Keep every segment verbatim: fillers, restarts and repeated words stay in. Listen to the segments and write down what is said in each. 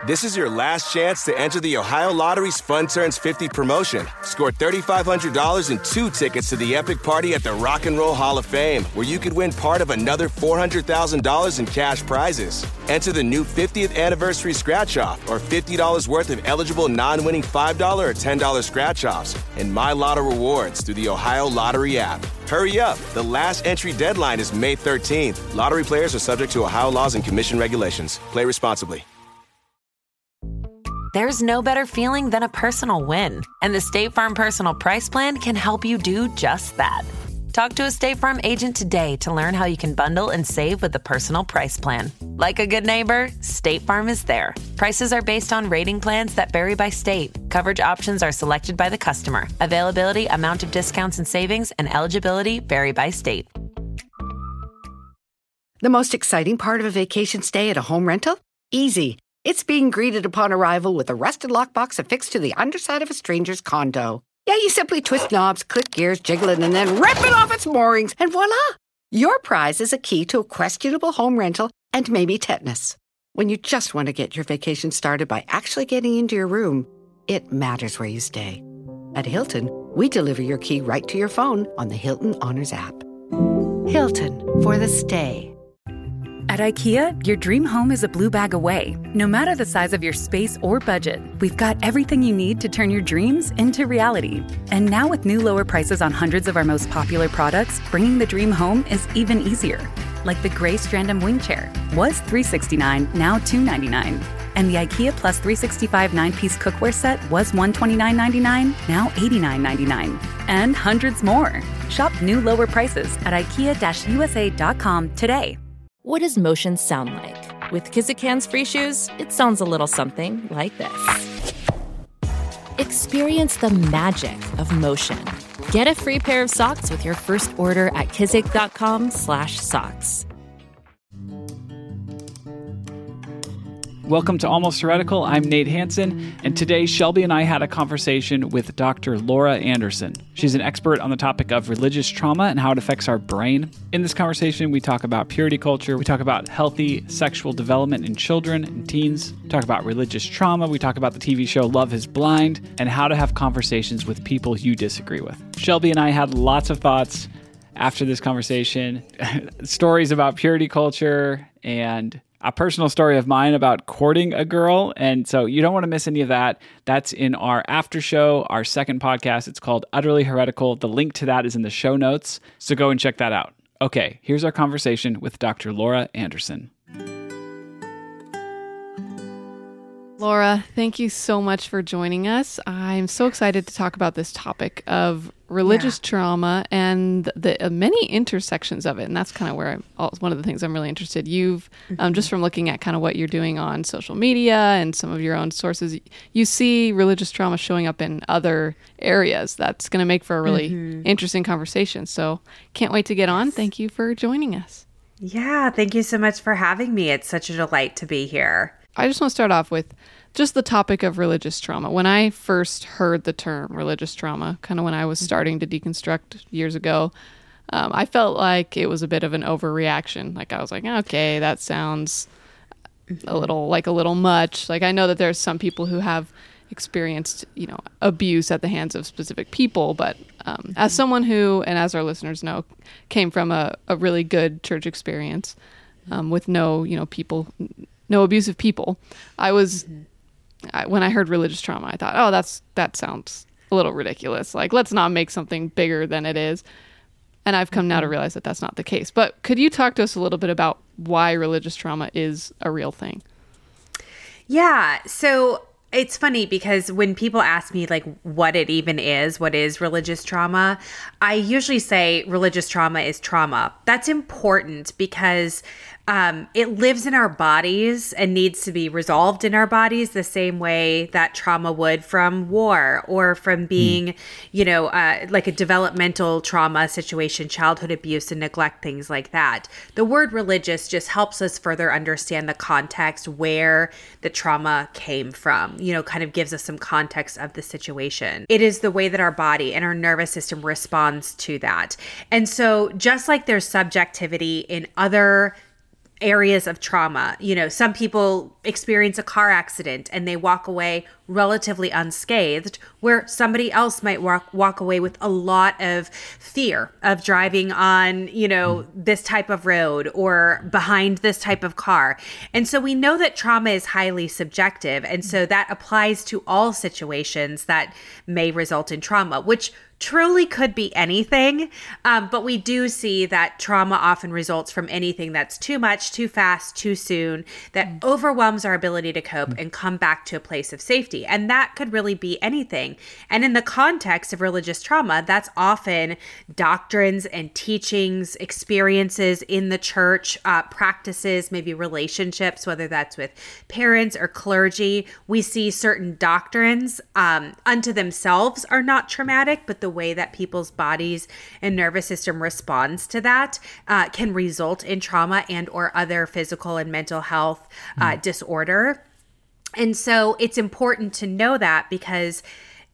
This is your last chance to enter the Ohio Lottery's Fun Turns fifty promotion. Score three thousand five hundred dollars and two tickets to the epic party at the Rock and Roll Hall of Fame, where you could win part of another four hundred thousand dollars in cash prizes. Enter the new fiftieth anniversary scratch-off or fifty dollars worth of eligible non-winning five dollars or ten dollars scratch-offs and My Lotto rewards through the Ohio Lottery app. Hurry up. The last entry deadline is May thirteenth. Lottery players are subject to Ohio laws and commission regulations. Play responsibly. There's no better feeling than a personal win, and the State Farm Personal Price Plan can help you do just that. Talk to a State Farm agent today to learn how you can bundle and save with the Personal Price Plan. Like a good neighbor, State Farm is there. Prices are based on rating plans that vary by state. Coverage options are selected by the customer. Availability, amount of discounts and savings, and eligibility vary by state. The most exciting part of a vacation stay at a home rental? Easy. It's being greeted upon arrival with a rusted lockbox affixed to the underside of a stranger's condo. Yeah, you simply twist knobs, click gears, jiggle it, and then rip it off its moorings, and voila! Your prize is a key to a questionable home rental and maybe tetanus. When you just want to get your vacation started by actually getting into your room, it matters where you stay. At Hilton, we deliver your key right to your phone on the Hilton Honors app. Hilton, for the stay. At IKEA, your dream home is a blue bag away. No matter the size of your space or budget, we've got everything you need to turn your dreams into reality. And now with new lower prices on hundreds of our most popular products, bringing the dream home is even easier. Like the gray Strandom wing chair. Was three hundred sixty-nine dollars, now two hundred ninety-nine dollars. And the IKEA Plus three sixty-five nine-piece cookware set was one hundred twenty-nine dollars and ninety-nine cents, now eighty-nine dollars and ninety-nine cents. And hundreds more. Shop new lower prices at ikea U S A dot com today. What does motion sound like? With Kizikans free shoes, it sounds a little something like this. Experience the magic of motion. Get a free pair of socks with your first order at kizik.com slash socks. Welcome to Almost Heretical. I'm Nate Hansen, and today Shelby and I had a conversation with Doctor Laura Anderson. She's an expert on the topic of religious trauma and how it affects our brain. In this conversation, we talk about purity culture, we talk about healthy sexual development in children and teens, we talk about religious trauma, we talk about the T V show Love is Blind, and how to have conversations with people you disagree with. Shelby and I had lots of thoughts after this conversation, stories about purity culture, and a personal story of mine about courting a girl. And so you don't want to miss any of that. That's in our after show, our second podcast. It's called Utterly Heretical. The link to that is in the show notes. So go and check that out. Okay, here's our conversation with Doctor Laura Anderson. Laura, thank you so much for joining us. I'm so excited to talk about this topic of religious yeah. trauma and the uh, many intersections of it. And that's kind of where I'm, one of the things I'm really interested. You've, mm-hmm. um, just from looking at kind of what you're doing on social media and some of your own sources, you see religious trauma showing up in other areas. That's going to make for a really mm-hmm. interesting conversation. So can't wait to get yes. on. Thank you for joining us. Yeah, thank you so much for having me. It's such a delight to be here. I just want to start off with just the topic of religious trauma. When I first heard the term religious trauma, kind of when I was starting to deconstruct years ago, um, I felt like it was a bit of an overreaction. Like I was like, okay, that sounds a little like a little much. Like I know that there's some people who have experienced, you know, abuse at the hands of specific people, but um, mm-hmm. as someone who, and as our listeners know, came from a, a really good church experience um, with no, you know, people. no abusive people. I was, mm-hmm. I, when I heard religious trauma, I thought, oh, that's that sounds a little ridiculous. Like, let's not make something bigger than it is. And I've come mm-hmm. now to realize that that's not the case. But could you talk to us a little bit about why religious trauma is a real thing? Yeah. So it's funny because when people ask me like what it even is, what is religious trauma, I usually say religious trauma is trauma. That's important because um, it lives in our bodies and needs to be resolved in our bodies the same way that trauma would from war or from being, mm. you know, uh, like a developmental trauma situation, childhood abuse and neglect, things like that. The word religious just helps us further understand the context where the trauma came from, you know, kind of gives us some context of the situation. It is the way that our body and our nervous system responds to that. And so just like there's subjectivity in other areas of trauma. You know, some people experience a car accident and they walk away relatively unscathed, where somebody else might walk walk away with a lot of fear of driving on, you know, this type of road or behind this type of car. And so we know that trauma is highly subjective. And so that applies to all situations that may result in trauma, which truly could be anything. Um, but we do see that trauma often results from anything that's too much, too fast, too soon, that overwhelms our ability to cope and come back to a place of safety. And that could really be anything. And in the context of religious trauma, that's often doctrines and teachings, experiences in the church, uh, practices, maybe relationships, whether that's with parents or clergy. We see certain doctrines um, unto themselves are not traumatic, but the way that people's bodies and nervous system responds to that uh, can result in trauma and or other physical and mental health uh, mm. disorder. And so it's important to know that, because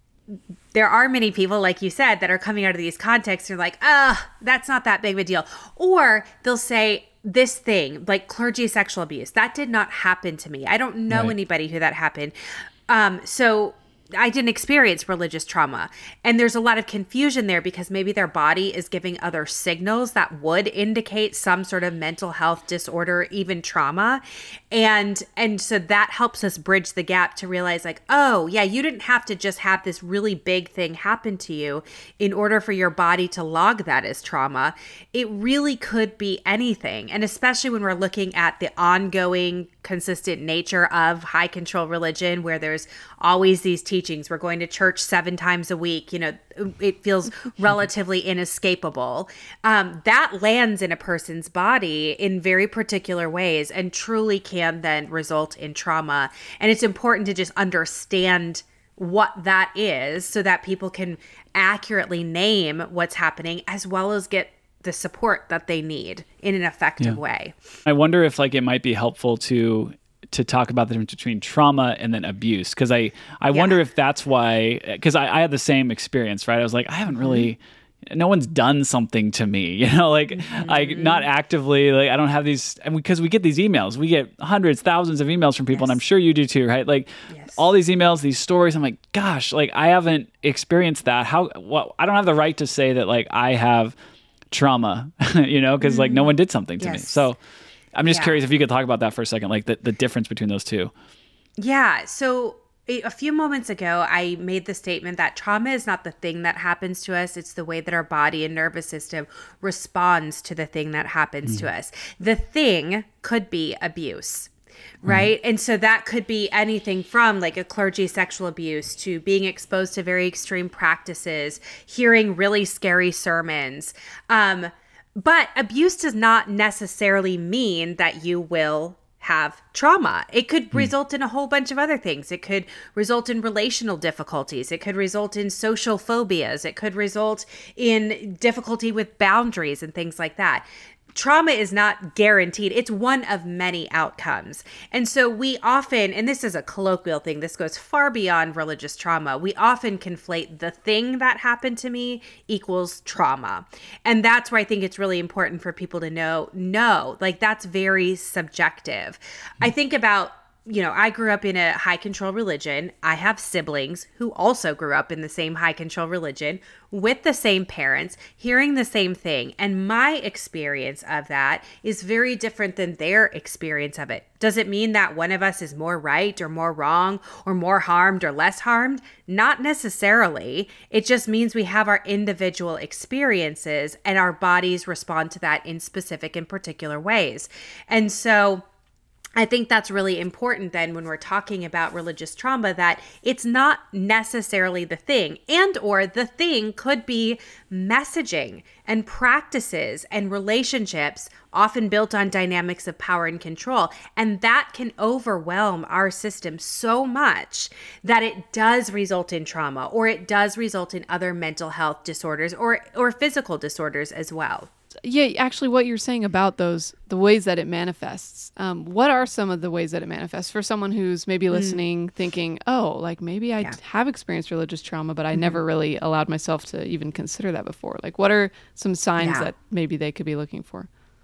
there are many people, like you said, that are coming out of these contexts and are like, ah, oh, that's not that big of a deal. Or they'll say this thing, like clergy sexual abuse, that did not happen to me. I don't know right. anybody who that happened. Um, so I didn't experience religious trauma. And there's a lot of confusion there, because maybe their body is giving other signals that would indicate some sort of mental health disorder, even trauma. And and so that helps us bridge the gap to realize, like, oh, yeah, you didn't have to just have this really big thing happen to you in order for your body to log that as trauma. It really could be anything. And especially when we're looking at the ongoing, consistent nature of high control religion, where there's always these teachings. We're going to church seven times a week. You know, it feels relatively inescapable. Um, that lands in a person's body in very particular ways and truly can then result in trauma. And it's important to just understand what that is so that people can accurately name what's happening, as well as get the support that they need in an effective yeah. way. I wonder if like it might be helpful to to talk about the difference between trauma and then abuse. Cause I, I yeah. wonder if that's why, cause I, I had the same experience, right? I was like, I haven't really, no one's done something to me, you know, like mm-hmm. I not actively, like I don't have these, and because we, we get these emails, we get hundreds, thousands of emails from people, yes. and I'm sure you do too, right? Like yes. all these emails, these stories, I'm like, gosh, like I haven't experienced that. How, well, I don't have the right to say that like I have trauma, you know, because mm-hmm. like no one did something to yes. me. So I'm just yeah. curious if you could talk about that for a second, like the, the difference between those two. Yeah. So a few moments ago, I made the statement that trauma is not the thing that happens to us. It's the way that our body and nervous system responds to the thing that happens mm. to us. The thing could be abuse. Right. Mm-hmm. And so that could be anything from like a clergy sexual abuse to being exposed to very extreme practices, hearing really scary sermons. Um, but abuse does not necessarily mean that you will have trauma. It could mm-hmm. result in a whole bunch of other things. It could result in relational difficulties. It could result in social phobias. It could result in difficulty with boundaries and things like that. Trauma is not guaranteed. It's one of many outcomes. And so we often, and this is a colloquial thing, this goes far beyond religious trauma, we often conflate the thing that happened to me equals trauma. And that's where I think it's really important for people to know, no, like that's very subjective. I think about, you know, I grew up in a high control religion. I have siblings who also grew up in the same high control religion with the same parents, hearing the same thing. And my experience of that is very different than their experience of it. Does it mean that one of us is more right or more wrong or more harmed or less harmed? Not necessarily. It just means we have our individual experiences and our bodies respond to that in specific and particular ways. And so I think that's really important then when we're talking about religious trauma, that it's not necessarily the thing, and or the thing could be messaging and practices and relationships often built on dynamics of power and control. And that can overwhelm our system so much that it does result in trauma, or it does result in other mental health disorders or or physical disorders as well. Yeah, actually what you're saying about those, the ways that it manifests, um, what are some of the ways that it manifests for someone who's maybe listening, mm. thinking, oh, like maybe I yeah. have experienced religious trauma, but I mm-hmm. never really allowed myself to even consider that before. Like what are some signs yeah. that maybe they could be looking for?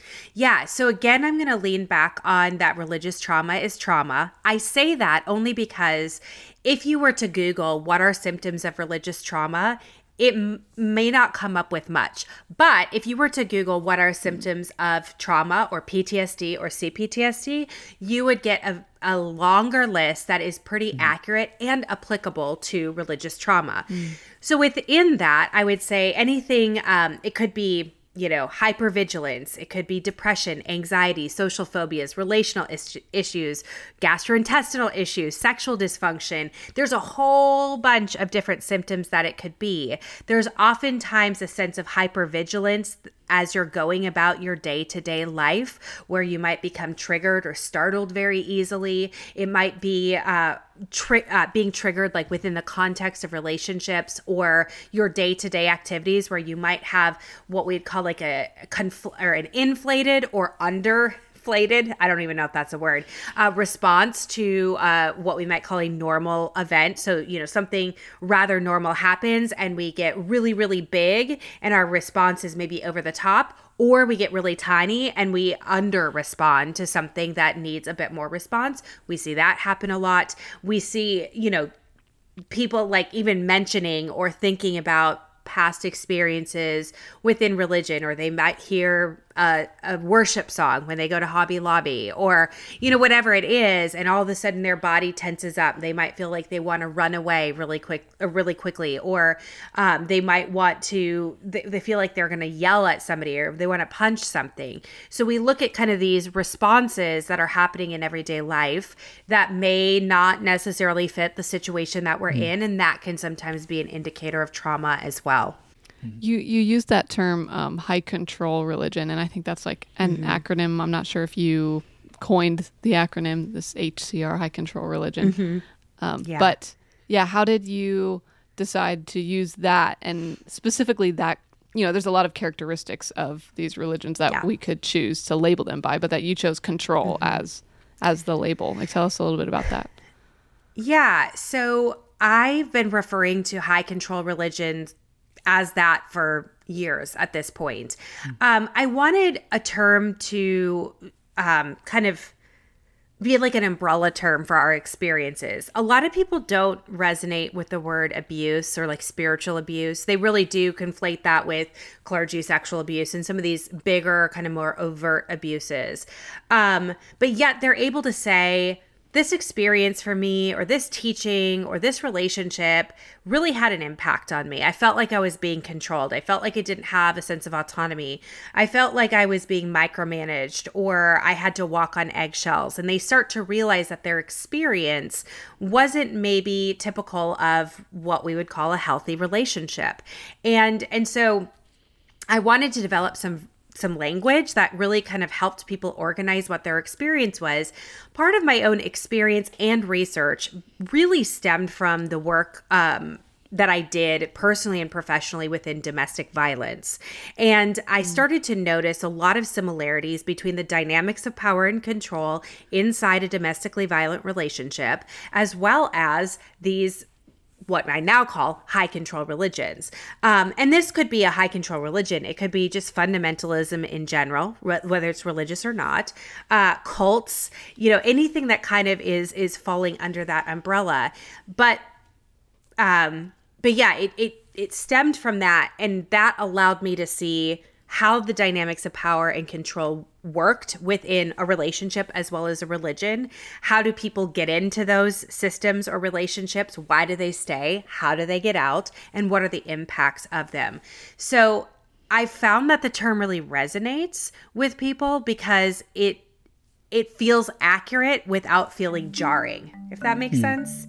Yeah. So again, I'm going to lean back on that religious trauma is trauma. I say that only because if you were to Google what are symptoms of religious trauma, it m- may not come up with much. But if you were to Google what are symptoms of trauma or P T S D or C P T S D, you would get a, a longer list that is pretty mm. accurate and applicable to religious trauma. Mm. So within that, I would say anything, um, it could be you know, hypervigilance. It could be depression, anxiety, social phobias, relational is- issues, gastrointestinal issues, sexual dysfunction. There's a whole bunch of different symptoms that it could be. There's oftentimes a sense of hypervigilance as you're going about your day-to-day life where you might become triggered or startled very easily. It might be uh, tri- uh, being triggered like within the context of relationships or your day-to-day activities where you might have what we'd call like a, a confl- or an inflated or under inflated, I don't even know if that's a word, uh, response to uh, what we might call a normal event. So, you know, something rather normal happens and we get really, really big and our response is maybe over the top, or we get really tiny and we under respond to something that needs a bit more response. We see that happen a lot. We see, you know, people like even mentioning or thinking about past experiences within religion, or they might hear a, a worship song when they go to Hobby Lobby, or, you know, whatever it is. And all of a sudden their body tenses up. They might feel like they want to run away really quick, uh, really quickly, or um, they might want to, they, they feel like they're going to yell at somebody or they want to punch something. So we look at kind of these responses that are happening in everyday life that may not necessarily fit the situation that we're mm. in. And that can sometimes be an indicator of trauma as well. You you use that term um, high control religion, and I think that's like an mm-hmm. acronym. I'm not sure if you coined the acronym, this H C R, high control religion. Mm-hmm. Um, yeah. But yeah, how did you decide to use that, and specifically that, you know, there's a lot of characteristics of these religions that yeah. we could choose to label them by, but that you chose control mm-hmm. as as the label. Like, tell us a little bit about that. Yeah, so I've been referring to high control religions as that for years at this point. Um, I wanted a term to um, kind of be like an umbrella term for our experiences. A lot of people don't resonate with the word abuse or like spiritual abuse. They really do conflate that with clergy sexual abuse and some of these bigger, kind of more overt abuses. Um, but yet they're able to say, this experience for me, or this teaching, or this relationship really had an impact on me. I felt like I was being controlled. I felt like I didn't have a sense of autonomy. I felt like I was being micromanaged, or I had to walk on eggshells. And they start to realize that their experience wasn't maybe typical of what we would call a healthy relationship. And, and so I wanted to develop some some language that really kind of helped people organize what their experience was. Part of my own experience and research really stemmed from the work um, that I did personally and professionally within domestic violence. And I started to notice a lot of similarities between the dynamics of power and control inside a domestically violent relationship, as well as these what I now call high control religions. Um, and this could be a high control religion. It could be just fundamentalism in general, re- whether it's religious or not, uh, cults, you know, anything that kind of is, is falling under that umbrella. But, um, but yeah, it, it, it stemmed from that. And that allowed me to see how the dynamics of power and control worked within a relationship as well as a religion. How do people get into those systems or relationships? Why do they stay? How do they get out? And what are the impacts of them? So I found that the term really resonates with people because it it feels accurate without feeling jarring, if that makes sense.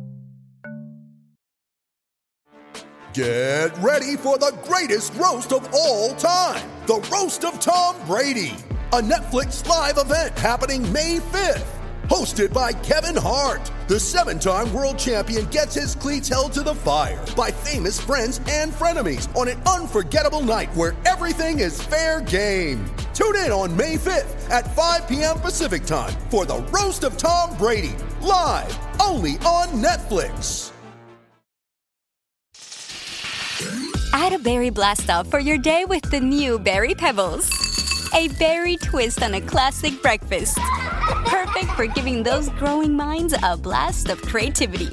Get ready for the greatest roast of all time, the Roast of Tom Brady, a Netflix live event happening May fifth. Hosted by Kevin Hart, the seven-time world champion gets his cleats held to the fire by famous friends and frenemies on an unforgettable night where everything is fair game. Tune in on May fifth at five p.m. Pacific time for the Roast of Tom Brady, live only on Netflix. Add a berry blast off for your day with the new Berry Pebbles. A berry twist on a classic breakfast. Perfect for giving those growing minds a blast of creativity.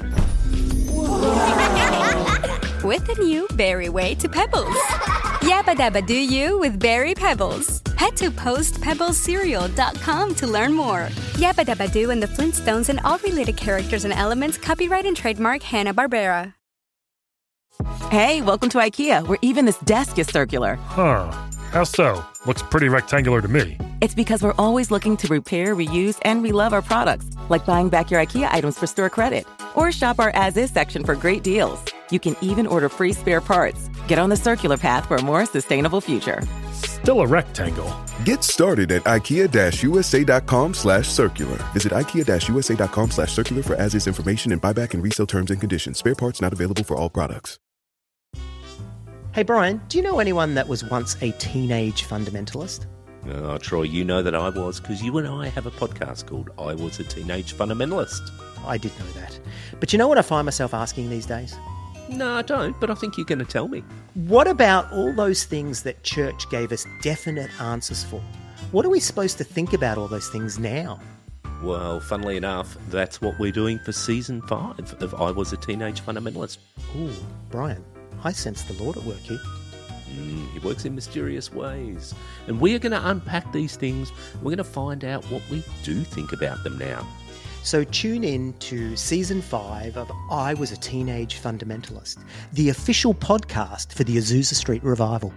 With a new Berry Way to Pebbles. Yabba dabba do you with Berry Pebbles. Head to post pebbles cereal dot com to learn more. Yabba dabba do and the Flintstones and all related characters and elements copyright and trademark Hanna-Barbera. Hey, welcome to IKEA, where even this desk is circular. Huh. How so? Looks pretty rectangular to me. It's because we're always looking to repair, reuse, and relove our products, like buying back your IKEA items for store credit. Or shop our as-is section for great deals. You can even order free spare parts. Get on the circular path for a more sustainable future. Still a rectangle. Get started at ikea-usa.com slash circular. Visit ikea-usa.com slash circular for as-is information and buyback and resale terms and conditions. Spare parts not available for all products. Hey, Brian, do you know anyone that was once a teenage fundamentalist? Oh, Troy, you know that I was, because you and I have a podcast called I Was a Teenage Fundamentalist. I did know that. But you know what I find myself asking these days? No, I don't, but I think you're going to tell me. What about all those things that church gave us definite answers for? What are we supposed to think about all those things now? Well, funnily enough, that's what we're doing for season five of I Was a Teenage Fundamentalist. Ooh, Brian, I sense the Lord at work here. Mm, he works in mysterious ways. And we are going to unpack these things. We're going to find out what we do think about them now. So tune in to season five of I Was a Teenage Fundamentalist, the official podcast for the Azusa Street Revival.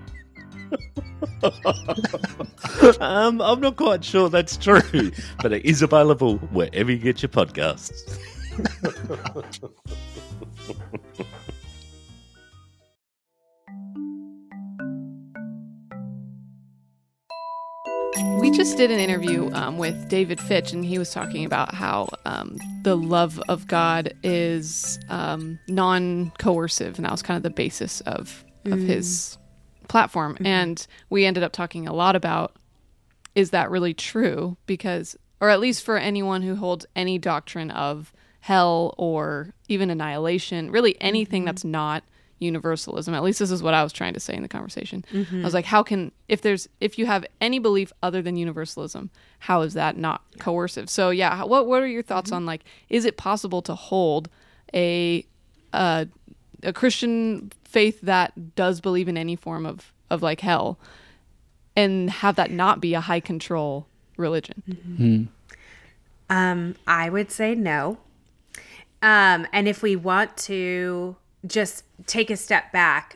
um, I'm not quite sure that's true, but it is available wherever you get your podcasts. We just did an interview um, with David Fitch, and he was talking about how um, the love of God is um, non-coercive, and that was kind of the basis of, of mm. his platform. Mm-hmm. And we ended up talking a lot about, is that really true? Because, or at least for anyone who holds any doctrine of hell or even annihilation, really anything mm-hmm. that's not universalism. At least this is what I was trying to say in the conversation. Mm-hmm. I was like, how can, if there's, if you have any belief other than universalism, how is that not coercive? So yeah, what what are your thoughts mm-hmm. on, like, is it possible to hold a uh, a Christian faith that does believe in any form of of like hell, and have that not be a high control religion? Mm-hmm. Um, I would say no. Um, and if we want to just take a step back,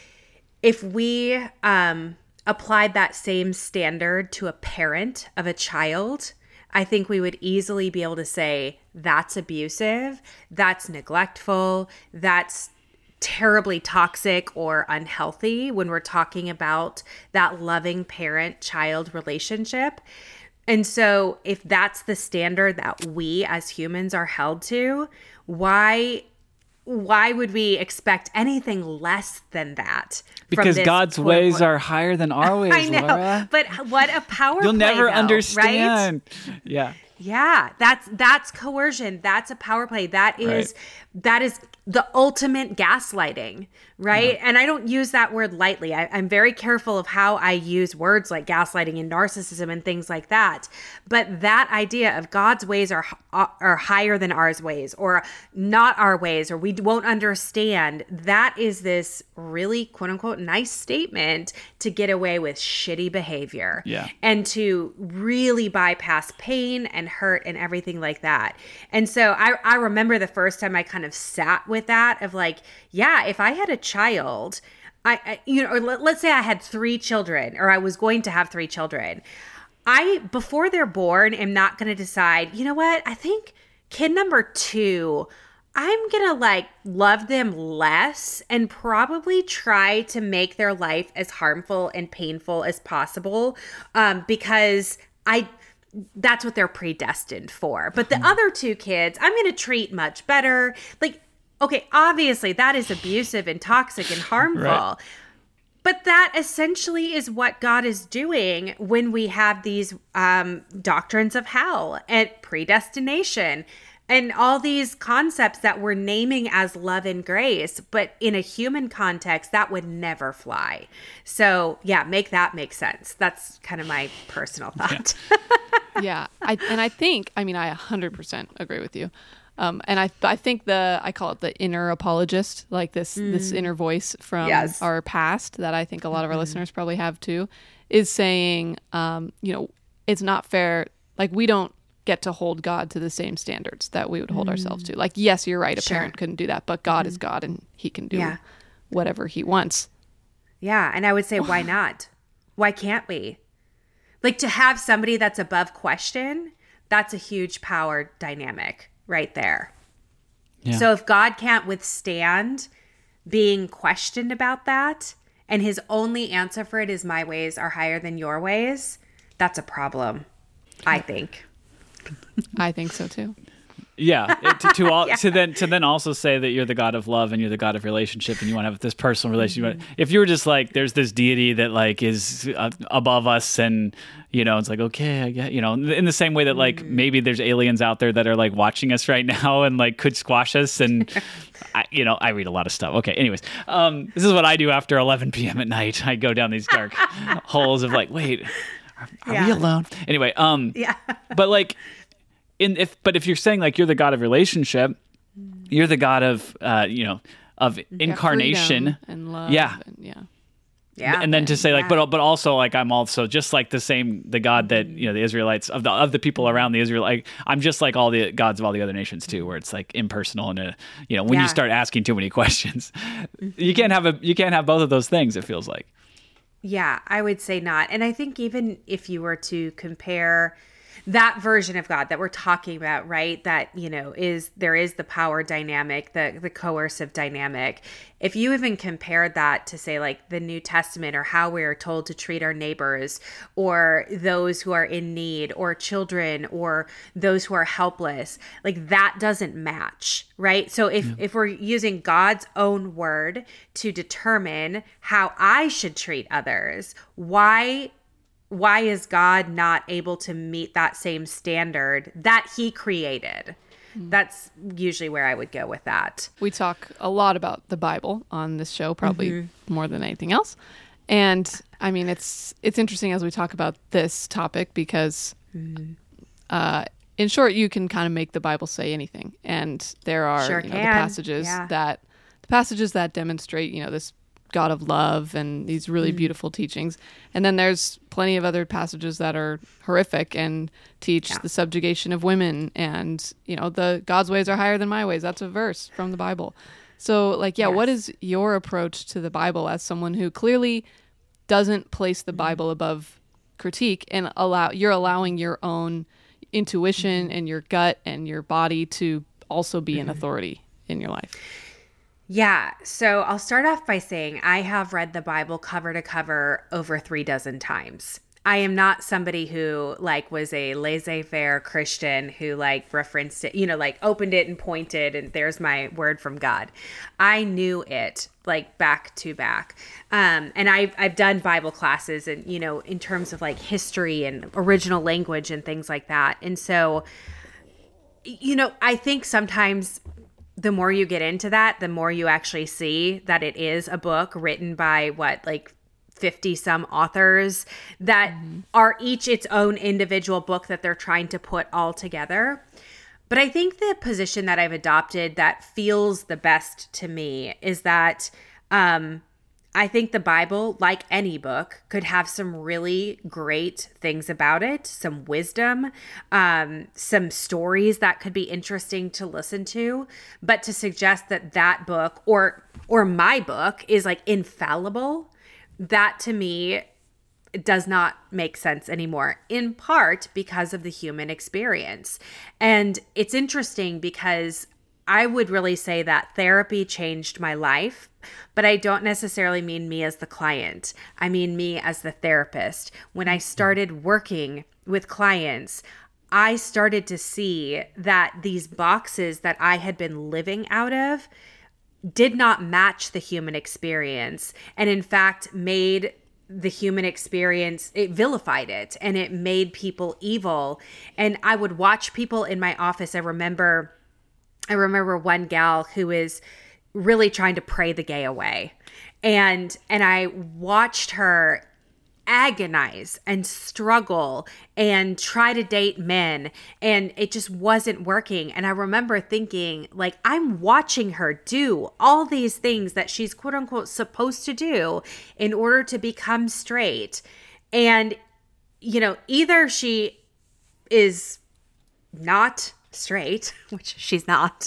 if we um, applied that same standard to a parent of a child, I think we would easily be able to say that's abusive, that's neglectful, that's terribly toxic or unhealthy when we're talking about that loving parent-child relationship. And so if that's the standard that we as humans are held to, why why would we expect anything less than that? Because this, God's quote, ways quote, are higher than our ways, I know, Laura. But what a power You'll play, never though, understand. Right? Yeah. Yeah, that's that's coercion. That's a power play. That is right. that is the ultimate gaslighting, right? Yeah. And I don't use that word lightly. I, I'm very careful of how I use words like gaslighting and narcissism and things like that. But that idea of God's ways are are higher than ours ways, or not our ways, or we won't understand, that is this really quote unquote nice statement to get away with shitty behavior. Yeah. And to really bypass pain and hurt and everything like that. And so I, I remember the first time I kind of sat with that of like, yeah, if I had a child, I, I you know, or let, let's say I had three children, or I was going to have three children. I, before they're born, am not going to decide, you know what, I think kid number two, I'm going to like love them less and probably try to make their life as harmful and painful as possible, um, because I, that's what they're predestined for. But the other two kids, I'm going to treat much better. Like, okay, obviously that is abusive and toxic and harmful. Right. But that essentially is what God is doing when we have these um, doctrines of hell and predestination. And all these concepts that we're naming as love and grace, but in a human context, that would never fly. So yeah, make that make sense. That's kind of my personal thought. Yeah, yeah. I, and I think, I mean, I one hundred percent agree with you. Um, and I I think the, I call it the inner apologist, like this, mm. this inner voice from yes. our past that I think a lot of our mm-hmm. listeners probably have too, is saying, um, you know, it's not fair. Like we don't get to hold God to the same standards that we would hold mm. ourselves to. Like, yes, you're right. A sure. parent couldn't do that, but God mm. is God and he can do yeah. whatever he wants. Yeah. And I would say, why not? Why can't we? Like to have somebody that's above question, that's a huge power dynamic right there. Yeah. So if God can't withstand being questioned about that, and his only answer for it is my ways are higher than your ways, that's a problem, I think. I think so too. Yeah, it, to, to all Yeah. to then to then also say that you're the God of love and you're the God of relationship and you want to have this personal relationship. Mm-hmm. If you were just like, there's this deity that like is uh, above us, and you know, it's like, okay, I get, you know, in the same way that like mm-hmm. maybe there's aliens out there that are like watching us right now and like could squash us, and I, you know, I read a lot of stuff. Okay, anyways, um, this is what I do after eleven p.m. at night. I go down these dark holes of like, wait, are, are Yeah. we alone? Anyway, um, Yeah. but like. In if but if you're saying like you're the God of relationship, you're the God of uh, you know of Yeah, incarnation freedom and love. Yeah. And, yeah. Yeah. And then to say like, Yeah. but but also like I'm also just like the same the God that you know the Israelites of the of the people around the Israel. Like I'm just like all the gods of all the other nations too, where it's like impersonal and a, you know when Yeah. you start asking too many questions, you can't have a you can't have both of those things. It feels like. Yeah, I would say not. And I think even if you were to compare that version of God that we're talking about, right? That, you know, is there is the power dynamic, the the coercive dynamic. If you even compared that to say like the New Testament or how we're told to treat our neighbors or those who are in need or children or those who are helpless, like that doesn't match, right? So if, yeah. if we're using God's own word to determine how I should treat others, why Why is God not able to meet that same standard that he created? That's usually where I would go with that. We talk a lot about the Bible on this show, probably Mm-hmm. more than anything else. And I mean, it's it's interesting as we talk about this topic because, Mm-hmm. uh, in short, you can kind of make the Bible say anything, and there are Sure you know, the can. passages Yeah. that the passages that demonstrate you know this God of love and these really Mm. beautiful teachings. And then there's plenty of other passages that are horrific and teach Yeah. the subjugation of women and, you know, the God's ways are higher than my ways. That's a verse from the Bible. So like, yeah, Yes. what is your approach to the Bible as someone who clearly doesn't place the Bible above critique and allow you're allowing your own intuition and your gut and your body to also be an authority in your life? Yeah. So I'll start off by saying I have read the Bible cover to cover over three dozen times. I am not somebody who like was a laissez-faire Christian who like referenced it, you know, like opened it and pointed and there's my word from God. I knew it like back to back. Um, and I've, I've done Bible classes and, you know, in terms of like history and original language and things like that. And so, you know, I think sometimes the more you get into that, the more you actually see that it is a book written by what, like fifty some authors that mm-hmm. are each its own individual book that they're trying to put all together. But I think the position that I've adopted that feels the best to me is that um, I think the Bible, like any book, could have some really great things about it, some wisdom, um, some stories that could be interesting to listen to. But to suggest that that book or or my book is like infallible, that to me does not make sense anymore, in part because of the human experience. And it's interesting because I would really say that therapy changed my life, but I don't necessarily mean me as the client. I mean me as the therapist. When I started working with clients, I started to see that these boxes that I had been living out of did not match the human experience, and in fact made the human experience, it vilified it and it made people evil. And I would watch people in my office. I remember, I remember one gal who is really trying to pray the gay away. And, and I watched her agonize and struggle and try to date men, and it just wasn't working. And I remember thinking, like, I'm watching her do all these things that she's quote unquote supposed to do in order to become straight. And, you know, either she is not straight, which she's not,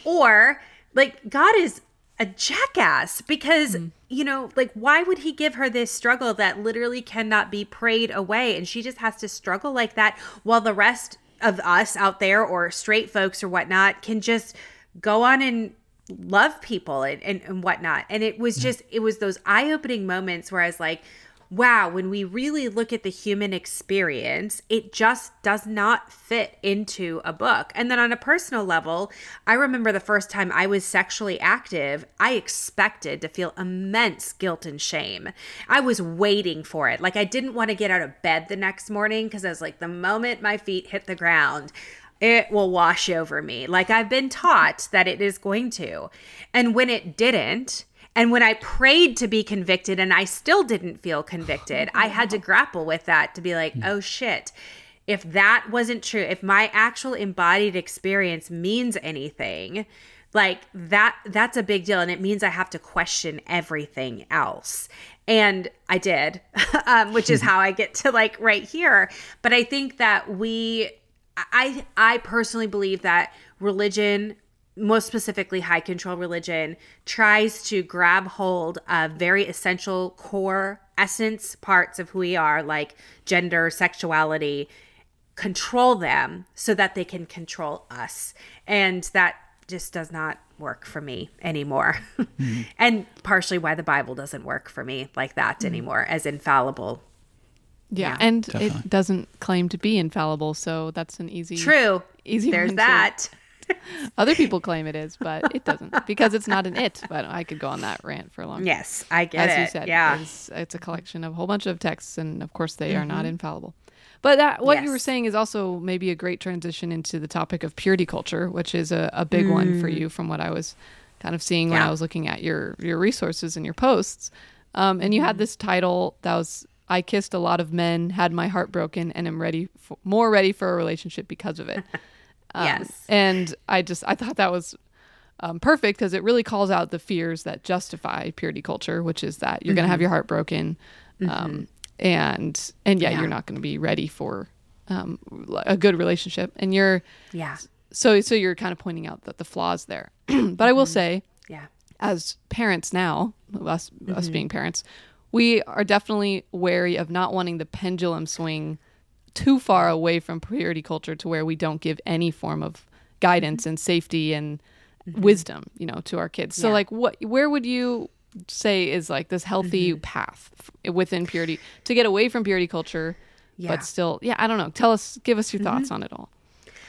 or like God is a jackass, because mm. you know, like, why would he give her this struggle that literally cannot be prayed away, and she just has to struggle like that while the rest of us out there, or straight folks or whatnot, can just go on and love people and, and, and whatnot. And it was just, it was those eye-opening moments where I was like, wow, when we really look at the human experience, it just does not fit into a book. And then on a personal level, I remember the first time I was sexually active, I expected to feel immense guilt and shame. I was waiting for it. Like, I didn't want to get out of bed the next morning, because I was like, the moment my feet hit the ground, it will wash over me. Like, I've been taught that it is going to. And when it didn't, and when I prayed to be convicted and I still didn't feel convicted, I had to grapple with that, to be like, oh shit, if that wasn't true, if my actual embodied experience means anything, like that, that's a big deal. And it means I have to question everything else. And I did, um, which is how I get to like right here. But I think that we, I, I personally believe that religion, most specifically high control religion, tries to grab hold of very essential core essence parts of who we are, like gender, sexuality, control them so that they can control us. And that just does not work for me anymore. Mm-hmm. And partially why the Bible doesn't work for me like that mm-hmm. anymore, as infallible. Yeah, yeah, and definitely. It doesn't claim to be infallible, so that's an easy True. Easy There's one that. To, other people claim it is, but it doesn't, because it's not an it. But I could go on that rant for a long time. Yes, I get As it. you said, yeah. it's, it's a collection of a whole bunch of texts, and of course they mm-hmm. are not infallible. But that, what yes. you were saying is also maybe a great transition into the topic of purity culture, which is a, a big mm. one for you from what I was kind of seeing when yeah. I was looking at your, your resources and your posts. Um, and you had this title that was, I kissed a lot of men, had my heart broken, and am ready for, more ready for a relationship because of it. Um, yes. And I just, I thought that was um, perfect, because it really calls out the fears that justify purity culture, which is that you're mm-hmm. going to have your heart broken. Um, mm-hmm. and, and yeah, yeah, you're not going to be ready for um, a good relationship. And you're, yeah. So, so you're kind of pointing out that the flaws there, but mm-hmm. I will say, yeah, as parents now, us, mm-hmm. us being parents, we are definitely wary of not wanting the pendulum swing too far away from purity culture to where we don't give any form of guidance mm-hmm. and safety and mm-hmm. wisdom, you know, to our kids. So yeah. like what, where would you say is like this healthy mm-hmm. path f- within purity to get away from purity culture, yeah. but still, yeah, I don't know. Tell us, give us your thoughts mm-hmm. on it all.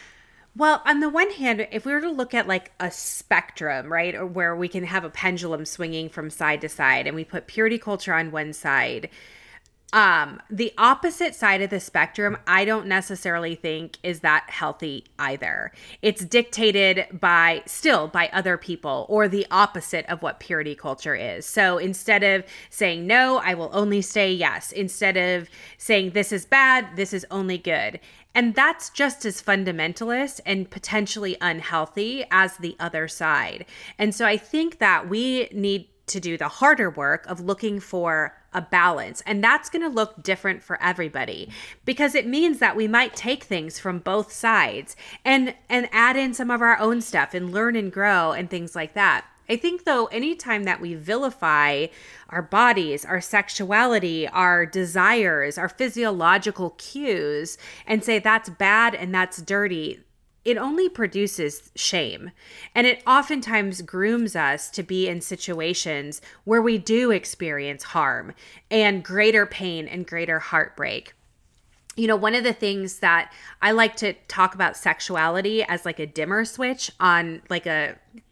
Well, on the one hand, if we were to look at like a spectrum, right, or where we can have a pendulum swinging from side to side, and we put purity culture on one side, um, the opposite side of the spectrum, I don't necessarily think is that healthy either. It's dictated by, still by other people, or the opposite of what purity culture is. So instead of saying no, I will only say yes. Instead of saying this is bad, this is only good. And that's just as fundamentalist and potentially unhealthy as the other side. And so I think that we need to do the harder work of looking for a balance. And that's going to look different for everybody, because it means that we might take things from both sides and, and add in some of our own stuff and learn and grow and things like that. I think, though, anytime that we vilify our bodies, our sexuality, our desires, our physiological cues, and say that's bad and that's dirty, it only produces shame. And it oftentimes grooms us to be in situations where we do experience harm and greater pain and greater heartbreak. You know, one of the things that I like to talk about sexuality as like a dimmer switch on like a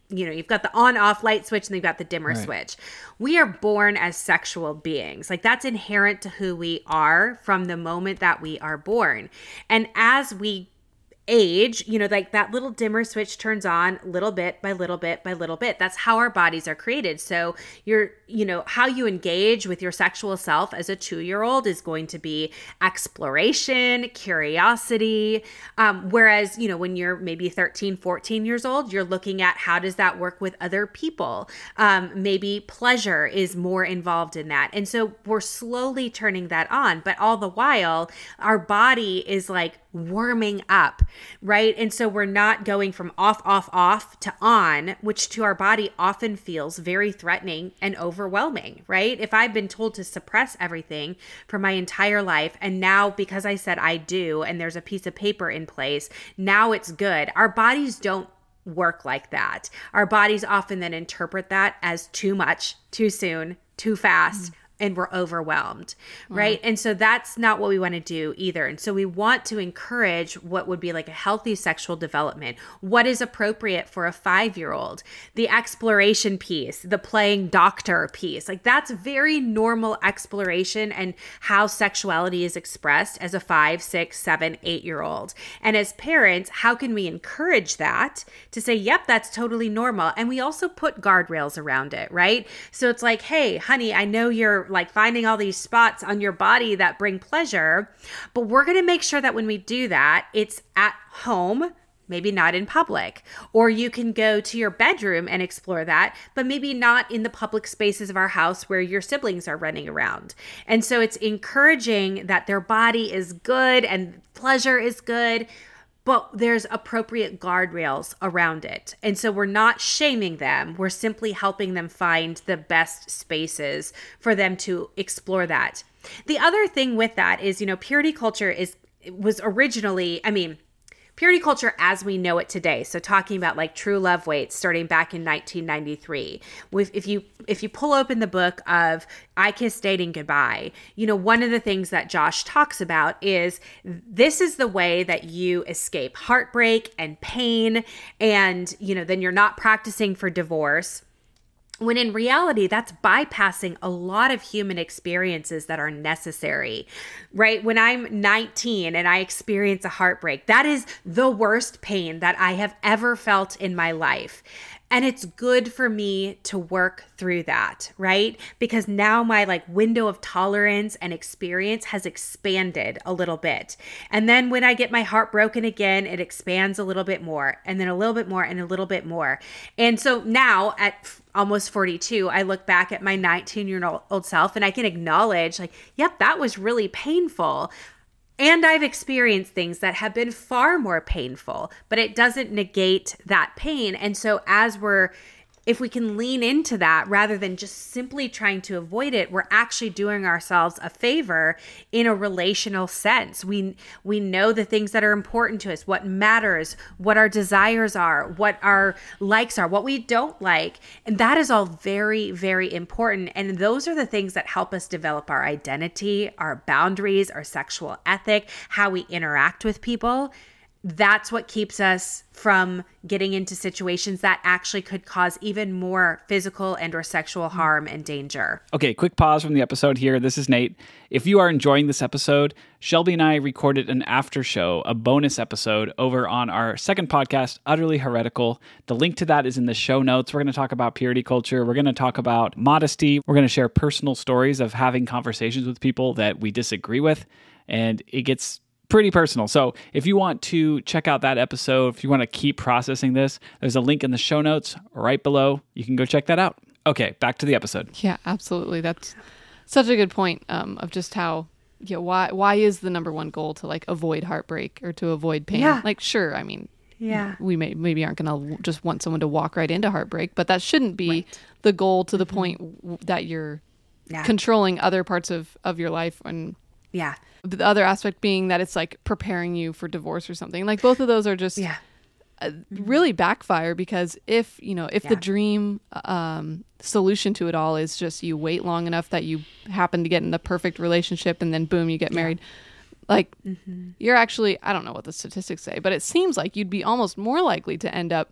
you know, you've got the on off light switch and you've got the dimmer Right. switch. We are born as sexual beings. Like that's inherent to who we are from the moment that we are born. And as we age, you know, like that little dimmer switch turns on little bit by little bit by little bit. That's how our bodies are created. So you're, you know, how you engage with your sexual self as a two-year-old is going to be exploration, curiosity. Um, whereas, you know, when you're maybe thirteen, fourteen years old, you're looking at how does that work with other people? Um, maybe pleasure is more involved in that. And so we're slowly turning that on, but all the while our body is like warming up, right? And so we're not going from off, off, off to on, which to our body often feels very threatening and overwhelming, right? If I've been told to suppress everything for my entire life, and now because I said I do, and there's a piece of paper in place, now it's good. Our bodies don't work like that. Our bodies often then interpret that as too much, too soon, too fast. Mm. And we're overwhelmed, right? Mm-hmm. And so that's not what we want to do either. And so we want to encourage what would be like a healthy sexual development. What is appropriate for a five-year-old? The exploration piece, the playing doctor piece. Like that's very normal exploration and how sexuality is expressed as a five, six, seven, eight-year-old. And as parents, how can we encourage that to say, yep, that's totally normal. And we also put guardrails around it, right? So it's like, hey, honey, I know you're like finding all these spots on your body that bring pleasure, but we're going to make sure that when we do that, it's at home, maybe not in public, or you can go to your bedroom and explore that, but maybe not in the public spaces of our house where your siblings are running around. And so it's encouraging that their body is good and pleasure is good, but there's appropriate guardrails around it. And so we're not shaming them. We're simply helping them find the best spaces for them to explore that. The other thing with that is, you know, purity culture is was originally, I mean, purity culture as we know it today. So talking about like true love waits starting back in nineteen ninety-three. With if you if you pull open the book of I Kissed Dating Goodbye, you know, one of the things that Josh talks about is this is the way that you escape heartbreak and pain, and you know, then you're not practicing for divorce. When in reality, that's bypassing a lot of human experiences that are necessary, right? When I'm nineteen and I experience a heartbreak, that is the worst pain that I have ever felt in my life. And it's good for me to work through that, right? Because now my like window of tolerance and experience has expanded a little bit. And then when I get my heart broken again, it expands a little bit more, and then a little bit more and a little bit more. And so now at almost forty-two, I look back at my nineteen-year-old self and I can acknowledge like, yep, that was really painful. And I've experienced things that have been far more painful, but it doesn't negate that pain. And so as we're, if we can lean into that rather than just simply trying to avoid it, we're actually doing ourselves a favor in a relational sense. We we know the things that are important to us, what matters, what our desires are, what our likes are, what we don't like. And that is all very, very important. And those are the things that help us develop our identity, our boundaries, our sexual ethic, how we interact with people. That's what keeps us from getting into situations that actually could cause even more physical and or sexual harm and danger. Okay, quick pause from the episode here. This is Nate. If you are enjoying this episode, Shelby and I recorded an after show, a bonus episode over on our second podcast, Utterly Heretical. The link to that is in the show notes. We're going to talk about purity culture. We're going to talk about modesty. We're going to share personal stories of having conversations with people that we disagree with. And it gets pretty personal. So if you want to check out that episode, if you want to keep processing this, there's a link in the show notes right below. You can go check that out. Okay, back to the episode. Yeah, absolutely. That's such a good point um, of just how, yeah, why why is the number one goal to like avoid heartbreak or to avoid pain? Yeah. Like, sure, I mean, yeah, we may maybe aren't going to just want someone to walk right into heartbreak, but that shouldn't be right. the goal to the mm-hmm. point w- that you're yeah. controlling other parts of, of your life. And yeah. the other aspect being that it's like preparing you for divorce or something. Like both of those are just yeah. uh, really backfire, because if, you know, if yeah. the dream um, solution to it all is just you wait long enough that you happen to get in the perfect relationship and then boom, you get married. Yeah. Like mm-hmm. you're actually, I don't know what the statistics say, but it seems like you'd be almost more likely to end up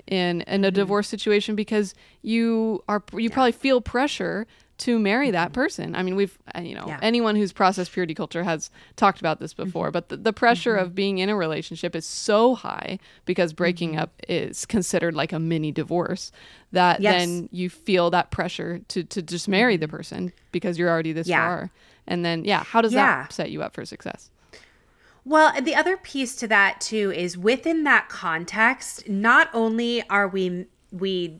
in in a divorce situation because you are you yeah. probably feel pressure to marry that person. I mean, we've, you know, yeah. anyone who's processed purity culture has talked about this before, mm-hmm. but the, the pressure mm-hmm. of being in a relationship is so high because breaking mm-hmm. up is considered like a mini divorce that yes. then you feel that pressure to, to just marry the person because you're already this yeah. far. And then, yeah, how does yeah. that set you up for success? Well, the other piece to that too is within that context, not only are we, we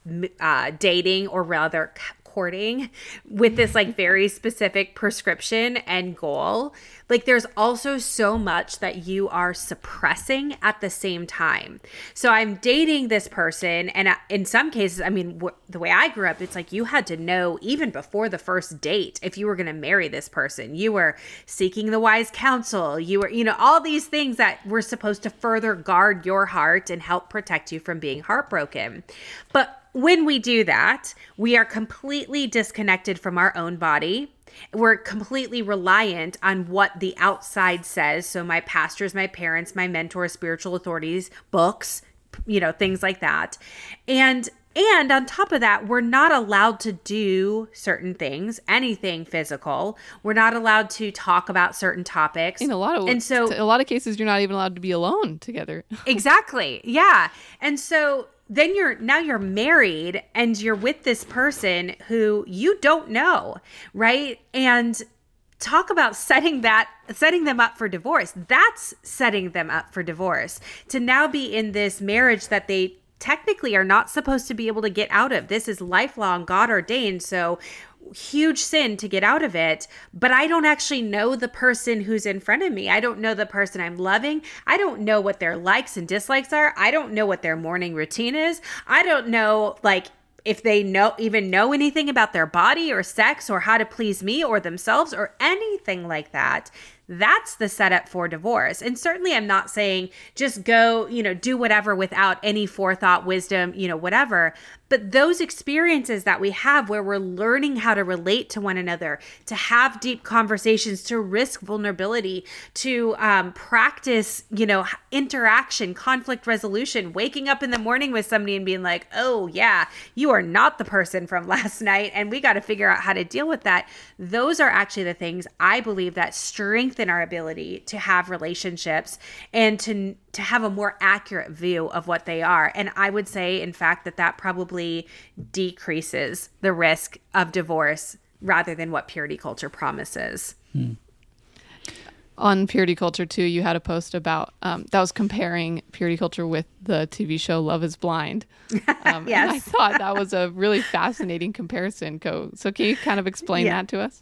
uh, dating or rather courting with this like very specific prescription and goal, like there's also so much that you are suppressing at the same time. So I'm dating this person, and in some cases, I mean, w- the way I grew up, it's like you had to know even before the first date if you were going to marry this person. You were seeking the wise counsel. You were, you know, all these things that were supposed to further guard your heart and help protect you from being heartbroken. But when we do that, we are completely disconnected from our own body. We're completely reliant on what the outside says. So my pastors, my parents, my mentors, spiritual authorities, books, you know, things like that. And and on top of that, we're not allowed to do certain things, anything physical. We're not allowed to talk about certain topics. In a lot of and so a lot of cases, you're not even allowed to be alone together. Exactly. Yeah. And so then you're now you're married and you're with this person who you don't know, right? And talk about setting that setting them up for divorce. That's setting them up for divorce. To now be in this marriage that they technically are not supposed to be able to get out of. This is lifelong, God ordained. So huge sin to get out of it, but I don't actually know the person who's in front of me. I don't know the person I'm loving. I don't know what their likes and dislikes are. I don't know what their morning routine is. I don't know, like, if they know even know anything about their body or sex or how to please me or themselves or anything like that. That's the setup for divorce. And certainly I'm not saying just go, you know, do whatever without any forethought, wisdom, you know, whatever. But those experiences that we have where we're learning how to relate to one another, to have deep conversations, to risk vulnerability, to um, practice, you know, interaction, conflict resolution, waking up in the morning with somebody and being like, oh yeah, you are not the person from last night. And we got to figure out how to deal with that. Those are actually the things I believe that strengthen our ability to have relationships and to to have a more accurate view of what they are. And I would say, in fact, that that probably decreases the risk of divorce rather than what purity culture promises. Hmm. On Purity Culture, too, you had a post about, um, that was comparing Purity Culture with the T V show Love is Blind. Um, yes. And I thought that was a really fascinating comparison. So can you kind of explain yeah. that to us?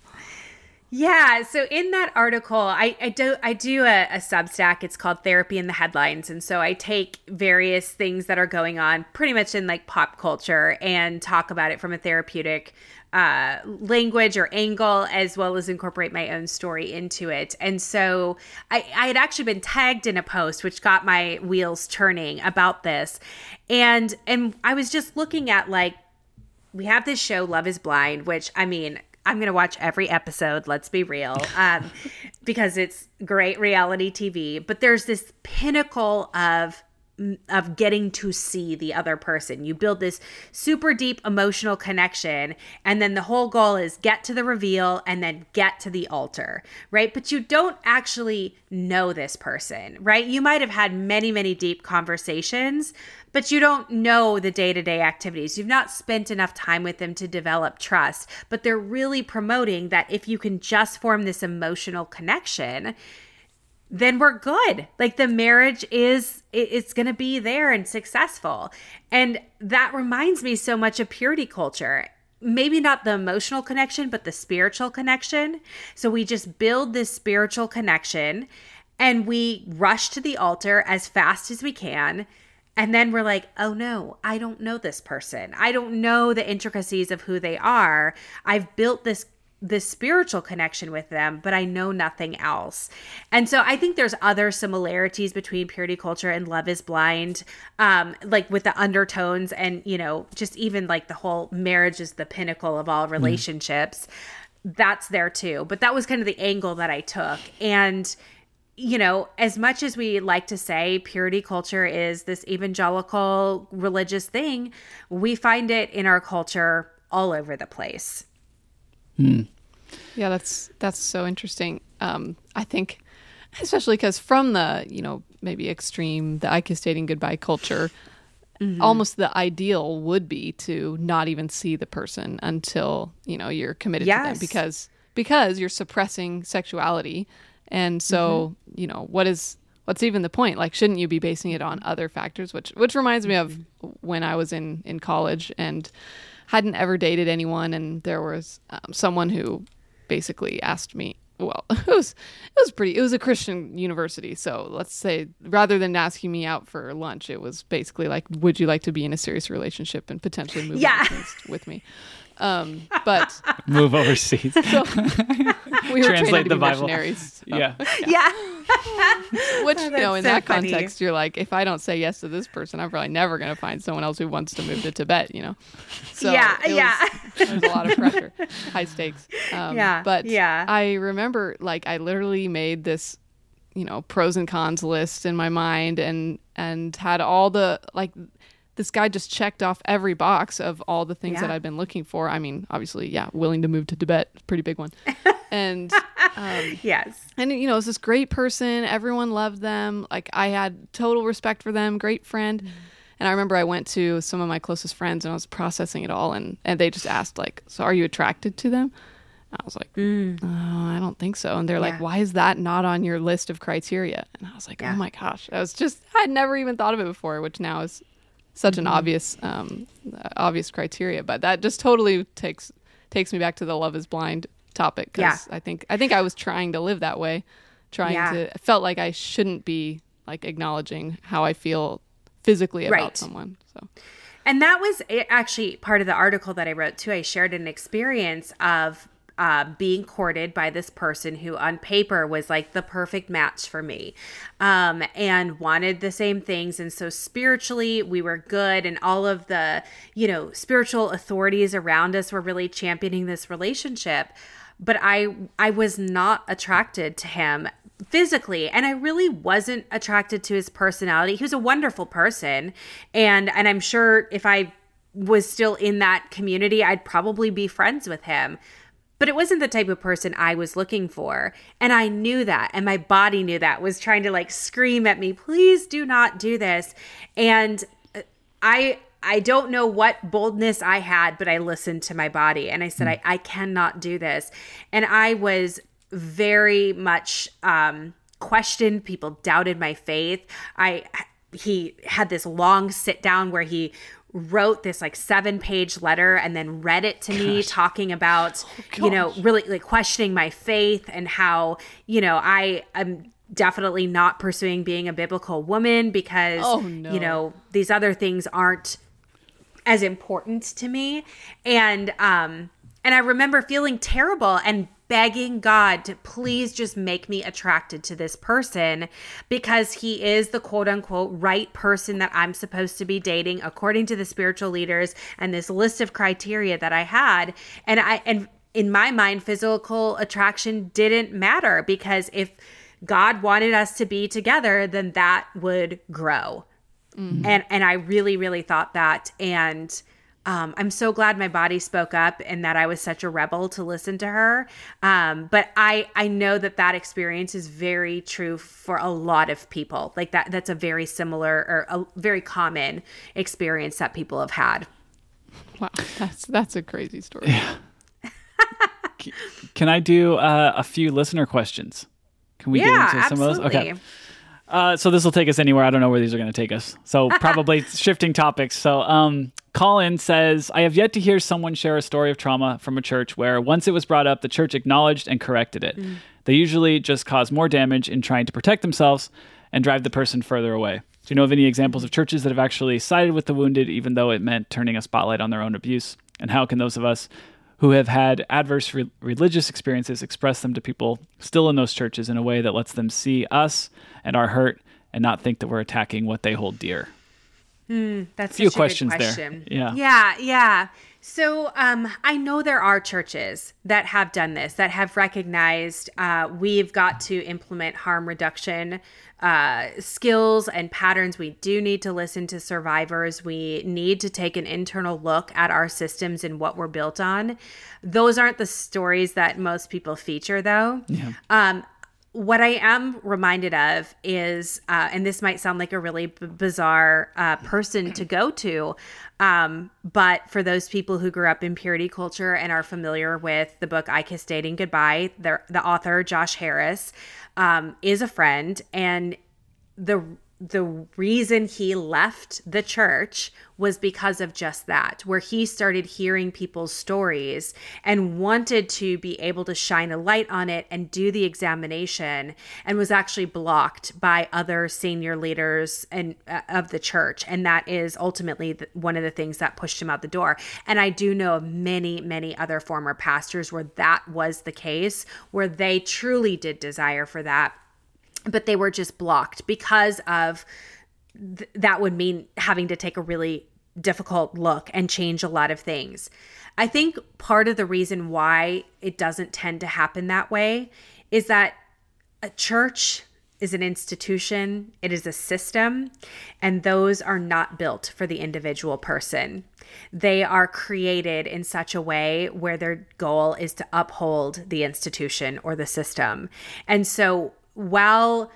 Yeah. So in that article, I, I do I do a, a Substack. It's called Therapy in the Headlines. And so I take various things that are going on pretty much in like pop culture and talk about it from a therapeutic uh, language or angle, as well as incorporate my own story into it. And so I, I had actually been tagged in a post, which got my wheels turning about this. And, and I was just looking at like, we have this show, Love is Blind, which I mean, I'm going to watch every episode, let's be real, um, because it's great reality T V. But there's this pinnacle of of getting to see the other person. You build this super deep emotional connection, and then the whole goal is get to the reveal and then get to the altar, right? But you don't actually know this person, right? You might have had many, many deep conversations, but you don't know the day-to-day activities. You've not spent enough time with them to develop trust, but they're really promoting that if you can just form this emotional connection, then we're good. Like the marriage is, it's going to be there and successful. And that reminds me so much of purity culture. Maybe not the emotional connection, but the spiritual connection. So we just build this spiritual connection and we rush to the altar as fast as we can. And then we're like, oh no, I don't know this person. I don't know the intricacies of who they are. I've built this this spiritual connection with them, but I know nothing else. And so I think there's other similarities between purity culture and Love is Blind, um, like with the undertones and, you know, just even like the whole marriage is the pinnacle of all relationships. Mm. That's there too. But that was kind of the angle that I took. And you know, as much as we like to say purity culture is this evangelical religious thing, we find it in our culture all over the place. Hmm. Yeah, that's that's so interesting. Um, I think, especially because from the, you know, maybe extreme, the I kiss dating goodbye culture, mm-hmm. almost the ideal would be to not even see the person until, you know, you're committed yes. to them because because you're suppressing sexuality. And so, mm-hmm. you know, what is what's even the point? Like, shouldn't you be basing it on other factors? Which which reminds me of when I was in, in college and hadn't ever dated anyone, and there was um, someone who basically asked me, well, it was it was pretty it was a Christian university, so let's say rather than asking me out for lunch, it was basically like, would you like to be in a serious relationship and potentially move yeah. overseas with me? Um, but move overseas. So we were Translate trained to the be Bible. Missionaries. So, yeah. yeah. Which, oh, you know, in so that funny. context, you're like, if I don't say yes to this person, I'm probably never going to find someone else who wants to move to Tibet, you know? So yeah, it yeah. Was, it was a lot of pressure, high stakes. Um, yeah, But yeah. I remember, like, I literally made this, you know, pros and cons list in my mind and and had all the, like, this guy just checked off every box of all the things yeah. that I'd been looking for. I mean, obviously, yeah, willing to move to Tibet, pretty big one. And um, yes, and you know, it was this great person. Everyone loved them. Like, I had total respect for them. Great friend. Mm-hmm. And I remember I went to some of my closest friends and I was processing it all, and and they just asked, like, "So are you attracted to them?" And I was like, mm. "Oh, I don't think so." And they're yeah. like, "Why is that not on your list of criteria?" And I was like, yeah. "Oh my gosh!" I was just I'd never even thought of it before, which now is such an obvious um, obvious criteria, but that just totally takes takes me back to the Love is Blind topic, because yeah. I think I think I was trying to live that way, trying yeah. to I felt like I shouldn't be like acknowledging how I feel physically about right. someone. So, and that was actually part of the article that I wrote too. I shared an experience of Uh, being courted by this person who on paper was like the perfect match for me, um, and wanted the same things. And so spiritually we were good, and all of the, you know, spiritual authorities around us were really championing this relationship. But I, I was not attracted to him physically, and I really wasn't attracted to his personality. He was a wonderful person. And, and I'm sure if I was still in that community, I'd probably be friends with him. But it wasn't the type of person I was looking for. And I knew that. And my body knew that, was trying to like scream at me, please do not do this. And I I don't know what boldness I had, but I listened to my body. And I said, mm. I, I cannot do this. And I was very much um, questioned. People doubted my faith. I He had this long sit down where he wrote this like seven page letter and then read it to Gosh. me, talking about, oh, you know, really like questioning my faith and how, you know, I am definitely not pursuing being a biblical woman because, oh, no. you know, these other things aren't as important to me. And, um, and I remember feeling terrible and begging God to please just make me attracted to this person, because he is the quote unquote right person that I'm supposed to be dating according to the spiritual leaders and this list of criteria that I had. And I, and in my mind, physical attraction didn't matter, because if God wanted us to be together, then that would grow. Mm-hmm. And, and I really, really thought that. And Um, I'm so glad my body spoke up and that I was such a rebel to listen to her. Um, but I, I know that that experience is very true for a lot of people. Like that, that's a very similar or a very common experience that people have had. Wow. That's, that's a crazy story. Yeah. Can I do uh, a few listener questions? Can we yeah, get into some absolutely. of those? Okay. Uh, so this will take us anywhere. I don't know where these are going to take us. So probably shifting topics. So um, Colin says, I have yet to hear someone share a story of trauma from a church where once it was brought up, the church acknowledged and corrected it. Mm. They usually just cause more damage in trying to protect themselves and drive the person further away. Do you know of any examples of churches that have actually sided with the wounded, even though it meant turning a spotlight on their own abuse? And how can those of us who have had adverse re- religious experiences express them to people still in those churches in a way that lets them see us and our hurt and not think that we're attacking what they hold dear? Mm, that's a few such a questions good question. there. Yeah. Yeah. Yeah. So um, I know there are churches that have done this, that have recognized uh, we've got to implement harm reduction uh, skills and patterns. We do need to listen to survivors. We need to take an internal look at our systems and what we're built on. Those aren't the stories that most people feature, though. Yeah. Um, What I am reminded of is, uh, and this might sound like a really b- bizarre uh, person to go to, um, but for those people who grew up in purity culture and are familiar with the book I Kissed Dating Goodbye, the, the author, Josh Harris, um, is a friend. And the the reason he left the church was because of just that, where he started hearing people's stories and wanted to be able to shine a light on it and do the examination, and was actually blocked by other senior leaders and uh, of the church. And that is ultimately the, one of the things that pushed him out the door. And I do know of many, many other former pastors where that was the case, where they truly did desire for that, but they were just blocked because of th- that would mean having to take a really difficult look and change a lot of things. I think part of the reason why it doesn't tend to happen that way is that a church is an institution, it is a system, and those are not built for the individual person. They are created in such a way where their goal is to uphold the institution or the system. And so while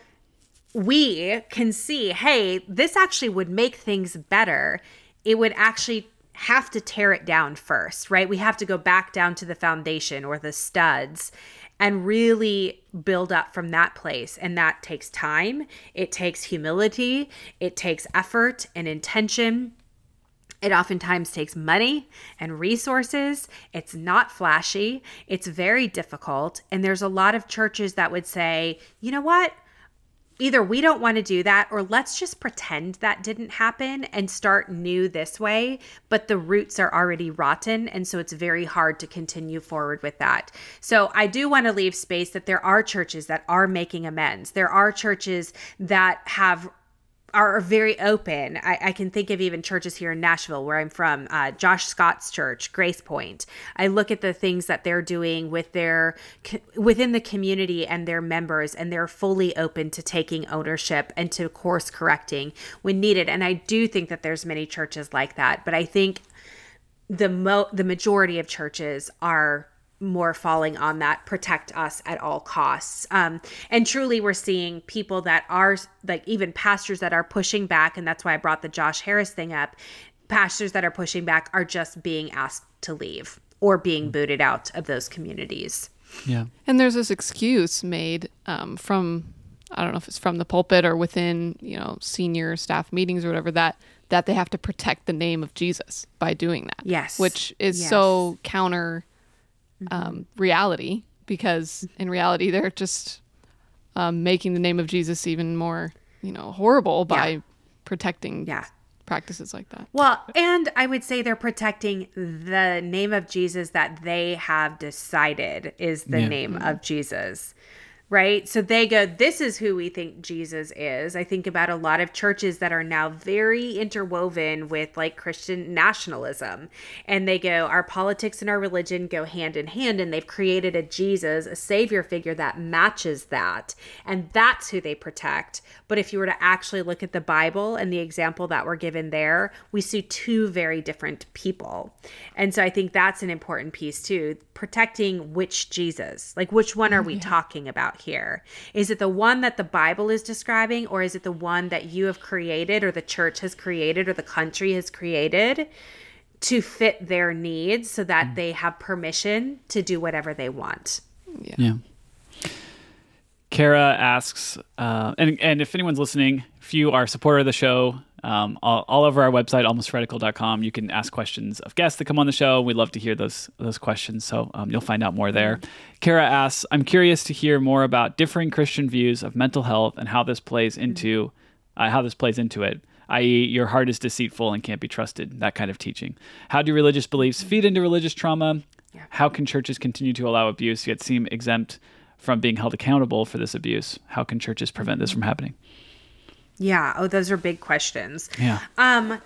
we can see, hey, this actually would make things better, it would actually have to tear it down first, right? We have to go back down to the foundation or the studs and really build up from that place. And that takes time. It takes humility. It takes effort and intention. It oftentimes takes money and resources. It's not flashy. It's very difficult. And there's a lot of churches that would say, you know what? Either we don't want to do that, or let's just pretend that didn't happen and start new this way. But the roots are already rotten. And so it's very hard to continue forward with that. So I do want to leave space that there are churches that are making amends. There are churches that have are very open. I, I can think of even churches here in Nashville, where I'm from, uh, Josh Scott's church, Grace Point. I look at the things that they're doing with their within the community and their members, and they're fully open to taking ownership and to course correcting when needed. And I do think that there's many churches like that, but I think the mo- the majority of churches are more falling on that protect us at all costs. Um, and truly we're seeing people that are like even pastors that are pushing back. And that's why I brought the Josh Harris thing up. Pastors that are pushing back are just being asked to leave or being booted out of those communities. Yeah. And there's this excuse made um, from, I don't know if it's from the pulpit or within, you know, senior staff meetings or whatever, that that they have to protect the name of Jesus by doing that. Yes. Which is yes. so counter Um, reality, because in reality they're just um, making the name of Jesus even more, you know, horrible by yeah. protecting yeah. practices like that. Well, and I would say they're protecting the name of Jesus that they have decided is the Yeah. name Mm-hmm. of Jesus. Right? So they go, this is who we think Jesus is. I think about a lot of churches that are now very interwoven with like Christian nationalism. And they go, our politics and our religion go hand in hand. And they've created a Jesus, a savior figure that matches that. And that's who they protect. But if you were to actually look at the Bible and the example that we're given there, we see two very different people. And so I think that's an important piece too. Protecting which Jesus, like which one are we yeah. talking about here? Is it the one that the Bible is describing, or is it the one that you have created or the church has created or the country has created to fit their needs so that mm. they have permission to do whatever they want? Yeah. yeah. Kara asks, uh, and, and if anyone's listening, if you are a supporter of the show, um, all, all over our website, almost heretical dot com, you can ask questions of guests that come on the show. We'd love to hear those those questions, so um, you'll find out more there. Kara asks, I'm curious to hear more about differing Christian views of mental health and how this plays into uh, how this plays into it, that is your heart is deceitful and can't be trusted, that kind of teaching. How do religious beliefs feed into religious trauma? Yeah. How can churches continue to allow abuse yet seem exempt from being held accountable for this abuse? How can churches prevent this from happening? Yeah. Oh, those are big questions. Yeah. Um,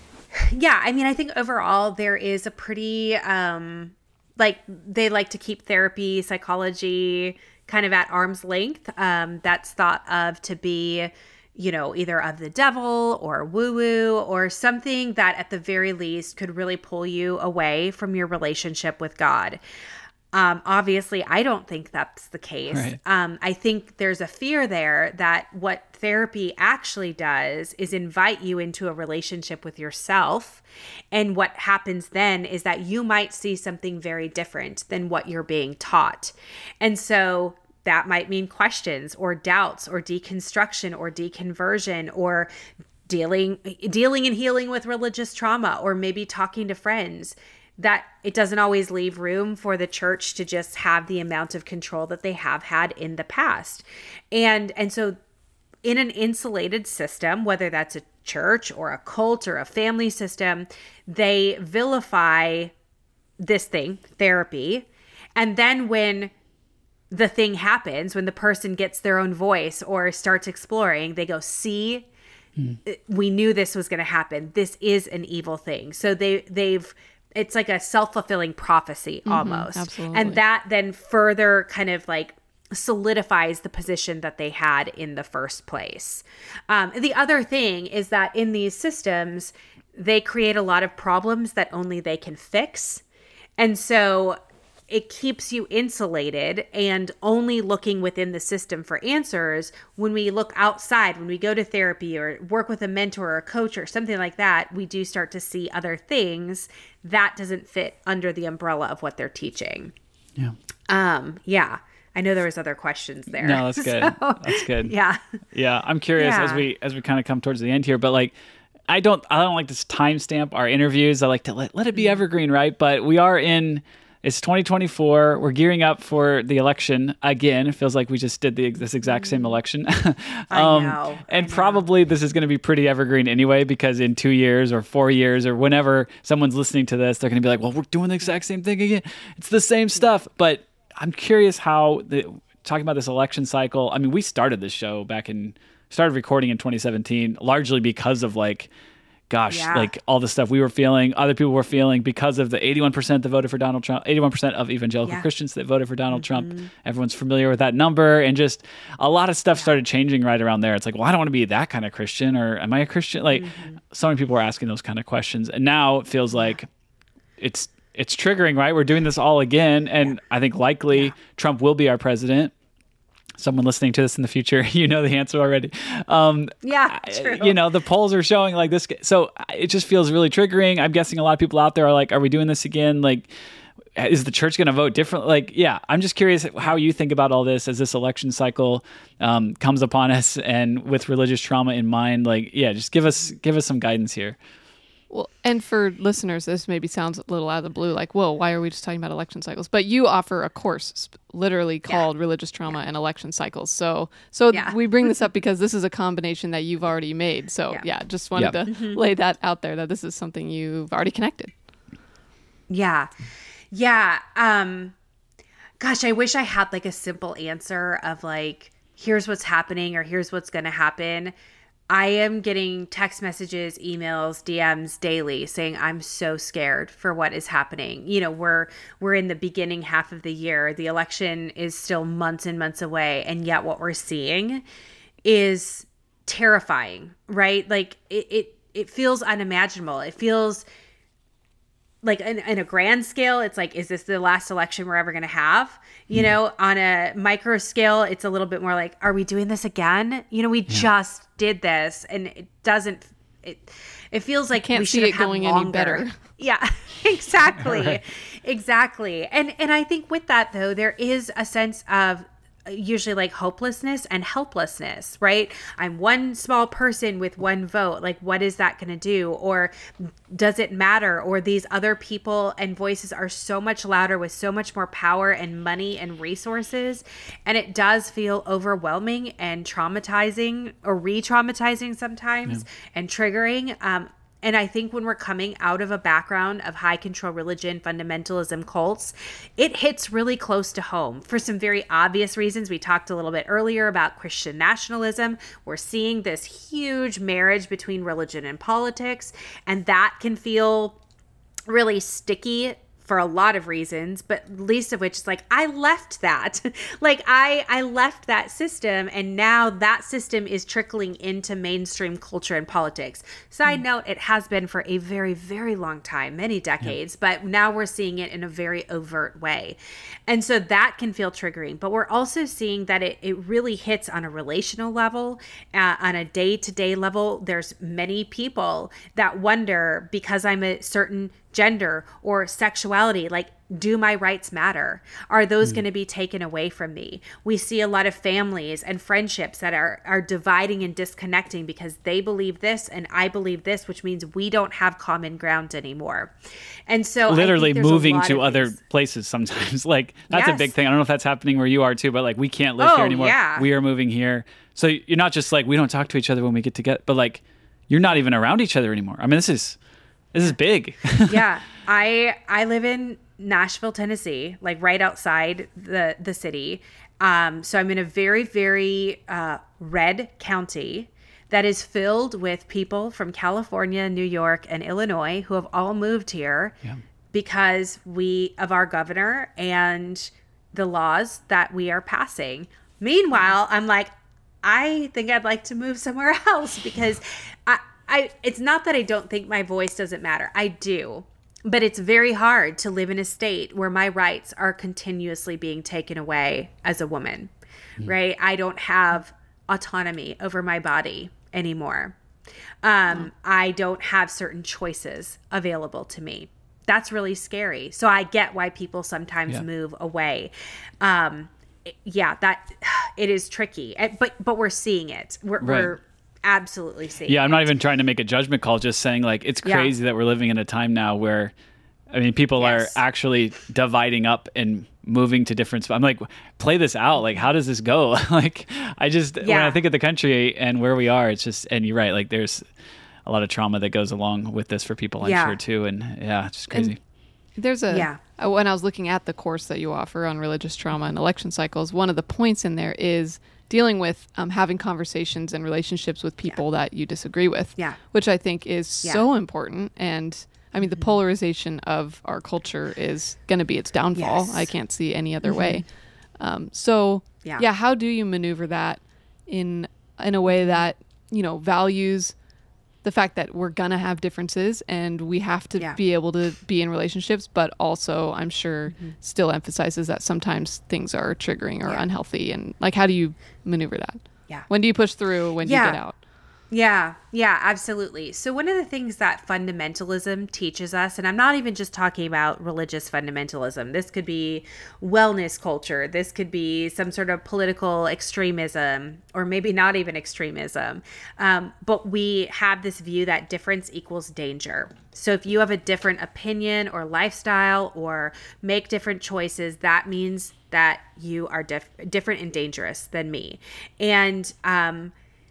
yeah. I mean, I think overall there is a pretty, um, like they like to keep therapy, psychology kind of at arm's length. Um, that's thought of to be, you know, either of the devil or woo-woo or something that at the very least could really pull you away from your relationship with God. Um, obviously, I don't think that's the case. Right. Um, I think there's a fear there that what therapy actually does is invite you into a relationship with yourself. And what happens then is that you might see something very different than what you're being taught. And so that might mean questions or doubts or deconstruction or deconversion or dealing, dealing and healing with religious trauma, or maybe talking to friends. That it doesn't always leave room for the church to just have the amount of control that they have had in the past. And and so in an insulated system, whether that's a church or a cult or a family system, they vilify this thing, therapy. And then when the thing happens, when the person gets their own voice or starts exploring, they go, see, mm. we knew this was going to happen. This is an evil thing. So they they've it's like a self-fulfilling prophecy almost. Mm-hmm, absolutely. And that then further kind of like solidifies the position that they had in the first place. Um, the other thing is that in these systems, they create a lot of problems that only they can fix. And so it keeps you insulated and only looking within the system for answers. When we look outside, when we go to therapy or work with a mentor or a coach or something like that, we do start to see other things that doesn't fit under the umbrella of what they're teaching. Yeah. Um, yeah. I know there was other questions there. No, that's good. So, that's good. Yeah. Yeah. I'm curious Yeah. as we as we kind of come towards the end here, but like I don't I don't like to timestamp our interviews. I like to let, let it be evergreen, right? But we are in It's twenty twenty-four. We're gearing up for the election again. It feels like we just did the this exact same election. um, I know. And I probably know. This is going to be pretty evergreen anyway, because in two years or four years or whenever someone's listening to this, they're going to be like, well, we're doing the exact same thing again. It's the same stuff. But I'm curious how, the, talking about this election cycle, I mean, we started this show back in, started recording in twenty seventeen, largely because of like, Gosh, Yeah. like all the stuff we were feeling, other people were feeling because of the eighty-one percent that voted for Donald Trump, eighty-one percent of evangelical Yeah. Christians that voted for Donald Mm-hmm. Trump. Everyone's familiar with that number. And just a lot of stuff started changing right around there. It's like, well, I don't want to be that kind of Christian, or am I a Christian? Like Mm-hmm. so many people are asking those kind of questions. And now it feels like it's it's triggering, right? We're doing this all again. And Yeah. I think likely Yeah. Trump will be our president. Someone listening to this in the future, you know the answer already. Um, Yeah, true. You know, the polls are showing like this. So it just feels really triggering. I'm guessing a lot of people out there are like, are we doing this again? Like, is the church going to vote different? Like, yeah, I'm just curious how you think about all this as this election cycle um, comes upon us, and with religious trauma in mind. Like, yeah, just give us give us some guidance here. Well, and for listeners, this maybe sounds a little out of the blue, like, whoa, why are we just talking about election cycles? But you offer a course sp- literally called Yeah. Religious Trauma and Election Cycles. So so Yeah. we bring this up because this is a combination that you've already made. So yeah, Yeah. just wanted Yep. to Mm-hmm. lay that out there, that this is something you've already connected. Yeah. Yeah. Um, gosh, I wish I had like a simple answer of like, here's what's happening or here's what's going to happen. I am getting text messages, emails, D Ms daily saying I'm so scared for what is happening. You know, we're we're in the beginning half of the year. The election is still months and months away, and yet what we're seeing is terrifying, right? Like it it, it feels unimaginable. It feels like in, in a grand scale, it's like, is this the last election we're ever going to have? You know, on a micro scale, it's a little bit more like, are we doing this again? You know, we just did this, and it doesn't, it, it feels like Can't we see should it have had going any longer. better. Yeah, exactly. Right. Exactly. And, and I think with that though, there is a sense of usually like hopelessness and helplessness, right? I'm one small person with one vote. Like, what is that going to do? Or does it matter? Or these other people and voices are so much louder with so much more power and money and resources. And it does feel overwhelming and traumatizing or re-traumatizing sometimes and triggering. Um, And I think when we're coming out of a background of high control religion, fundamentalism, cults, it hits really close to home for some very obvious reasons. We talked a little bit earlier about Christian nationalism. We're seeing this huge marriage between religion and politics, and that can feel really sticky for a lot of reasons, but least of which is like, I left that. like I, I left that system, and now that system is trickling into mainstream culture and politics. Side mm. note, it has been for a very, very long time, many decades, yeah. but now we're seeing it in a very overt way. And so that can feel triggering, but we're also seeing that it, it really hits on a relational level, uh, on a day-to-day level. There's many people that wonder, because I'm a certain gender or sexuality, like, do my rights matter? Are those mm. going to be taken away from me? We see a lot of families and friendships that are are dividing and disconnecting because they believe this and I believe this, which means we don't have common ground anymore. And so literally moving to other things. places sometimes, like that's yes. a big thing. I don't know if that's happening where you are too, but like we can't live oh, here anymore. Yeah. We are moving here. So you're not just like, we don't talk to each other when we get together, but like you're not even around each other anymore. I mean, this is This is big. yeah. I I live in Nashville, Tennessee, like right outside the, the city. Um, so I'm in a very, very uh, red county that is filled with people from California, New York, and Illinois who have all moved here yeah. because we of our governor and the laws that we are passing. Meanwhile, I'm like, I think I'd like to move somewhere else because I I, it's not that I don't think my voice doesn't matter. I do. But it's very hard to live in a state where my rights are continuously being taken away as a woman, mm. right? I don't have autonomy over my body anymore. Um, mm. I don't have certain choices available to me. That's really scary. So I get why people sometimes yeah. move away. Um, yeah, that it is tricky. But but we're seeing it. We're, right. we're absolutely seeing yeah, I'm it. not even trying to make a judgment call, just saying like it's crazy yeah. that we're living in a time now where, I mean, people yes. are actually dividing up and moving to different spots. I'm like, play this out. Like, how does this go? like, I just, yeah. when I think of the country and where we are, it's just, and you're right, like there's a lot of trauma that goes along with this for people, I'm yeah. sure too. And yeah, it's just crazy. And there's a, yeah. uh, when I was looking at the course that you offer on religious trauma and election cycles, one of the points in there is dealing with um, having conversations and relationships with people yeah. that you disagree with, yeah. which I think is yeah. so important. And I mean, the polarization of our culture is going to be its downfall. Yes. I can't see any other mm-hmm. way. Um, so yeah. yeah, how do you maneuver that in in a way that, you know, values the fact that we're going to have differences and we have to yeah. be able to be in relationships, but also I'm sure mm-hmm. still emphasizes that sometimes things are triggering or yeah. unhealthy. And like, how do you maneuver that? Yeah. When do you push through? When yeah. do you get out? Yeah, yeah, absolutely. So one of the things that fundamentalism teaches us, and I'm not even just talking about religious fundamentalism, this could be wellness culture, this could be some sort of political extremism, or maybe not even extremism, um, but we have this view that difference equals danger. So if you have a different opinion or lifestyle or make different choices, that means that you are dif- different and dangerous than me. And um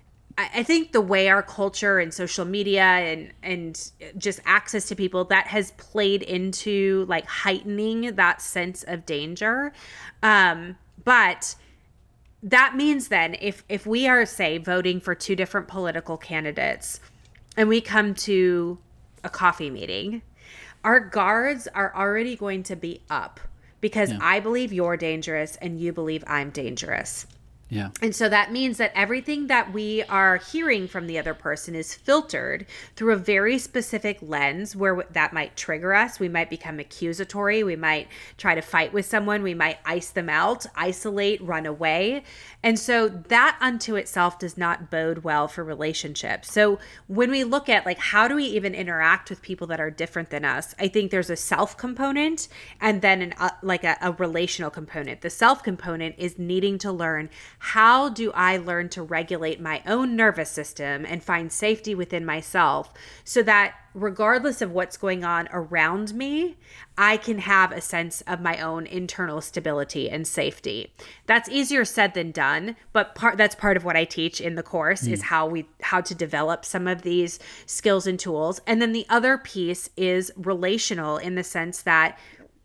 I think the way our culture and social media and and just access to people, that has played into like heightening that sense of danger. Um, but that means then if if we are, say, voting for two different political candidates and we come to a coffee meeting, our guards are already going to be up because yeah. I believe you're dangerous and you believe I'm dangerous. Yeah. And so that means that everything that we are hearing from the other person is filtered through a very specific lens where that might trigger us. We might become accusatory. We might try to fight with someone. We might ice them out, isolate, run away. And so that unto itself does not bode well for relationships. So when we look at like, how do we even interact with people that are different than us? I think there's a self component and then an uh, like a, a relational component. The self component is needing to learn how do I learn to regulate my own nervous system and find safety within myself so that regardless of what's going on around me, I can have a sense of my own internal stability and safety. That's easier said than done, but part that's part of what I teach in the course mm. is how we how to develop some of these skills and tools. And then the other piece is relational in the sense that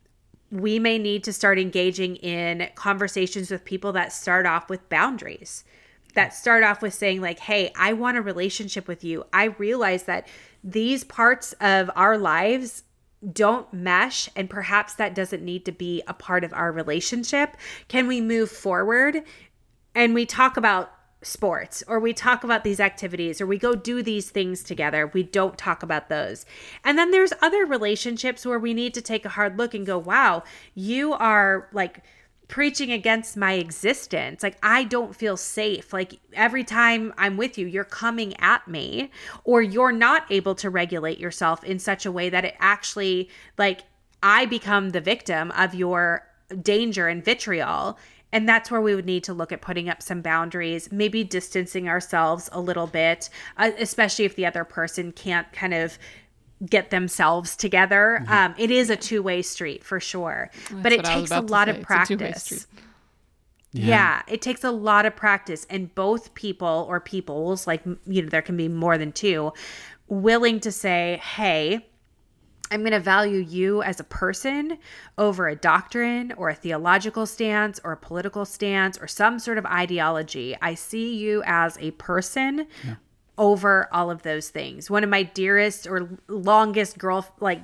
we may need to start engaging in conversations with people that start off with boundaries, that start off with saying like, hey, I want a relationship with you. I realize that these parts of our lives don't mesh, and perhaps that doesn't need to be a part of our relationship. Can we move forward? And we talk about sports, or we talk about these activities, or we go do these things together. We don't talk about those. And then there's other relationships where we need to take a hard look and go, wow, you are like preaching against my existence. Like, I don't feel safe. Like, every time I'm with you, you're coming at me, or you're not able to regulate yourself in such a way that it actually, like, I become the victim of your danger and vitriol. And that's where we would need to look at putting up some boundaries, maybe distancing ourselves a little bit, uh, especially if the other person can't kind of get themselves together. Mm-hmm. Um, it is a two-way street for sure, That's but it takes a lot of practice. Yeah. yeah, it takes a lot of practice, and both people or peoples, like, you know, there can be more than two, willing to say, hey, I'm going to value you as a person over a doctrine or a theological stance or a political stance or some sort of ideology. I see you as a person yeah. over all of those things. One of my dearest or longest girl, like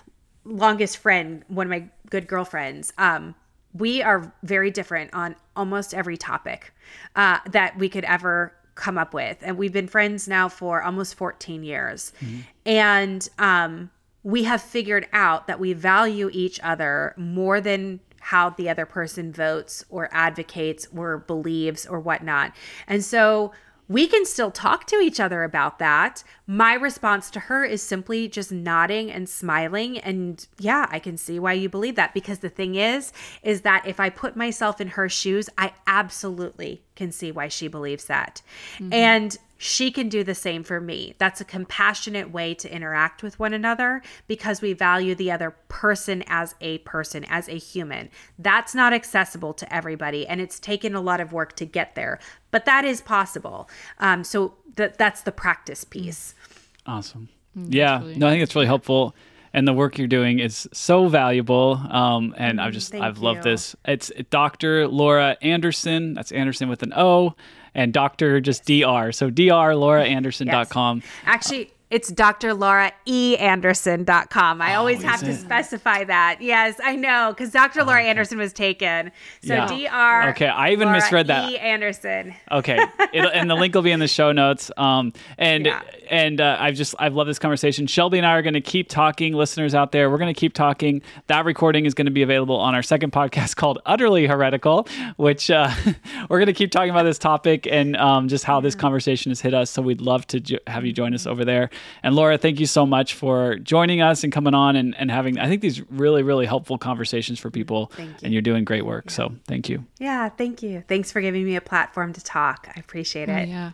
longest friend, one of my good girlfriends, um, we are very different on almost every topic uh, that we could ever come up with. And we've been friends now for almost fourteen years. Mm-hmm. And, um, we have figured out that we value each other more than how the other person votes or advocates or believes or whatnot. And so we can still talk to each other about that. My response to her is simply just nodding and smiling. And yeah, I can see why you believe that, because the thing is, is that if I put myself in her shoes, I absolutely can see why she believes that. Mm-hmm. And she can do the same for me. That's a compassionate way to interact with one another because we value the other person as a person, as a human. That's not accessible to everybody, and it's taken a lot of work to get there, but that is possible. Um, so th- that's the practice piece. Awesome. Mm, yeah, really no, I think it's really helpful. And the work you're doing is so valuable. Um, and I've just, Thank I've you. loved this. It's Doctor Laura Anderson. That's Anderson with an O. And Doctor just D R. So D R Laura Anderson dot com. Yes. Actually, it's D R Laura E Anderson dot com. I Oh, always is have to it? specify that. Yes, I know, because Doctor Laura Anderson was taken. So Yeah. D R Okay, I even Laura misread that. E Anderson. Okay, It'll, and the link will be in the show notes. Um, and Yeah. and uh, I've just I've loved this conversation. Shelby and I are going to keep talking. Listeners out there, we're going to keep talking. That recording is going to be available on our second podcast called Utterly Heretical, which uh, we're going to keep talking about this topic and um, just how this conversation has hit us. So we'd love to jo- have you join us over there. And Laura, thank you so much for joining us and coming on and, and having I think these really really helpful conversations for people. Thank you. And you're doing great work. So thank you. Yeah, thank you. Thanks for giving me a platform to talk. I appreciate it. Yeah.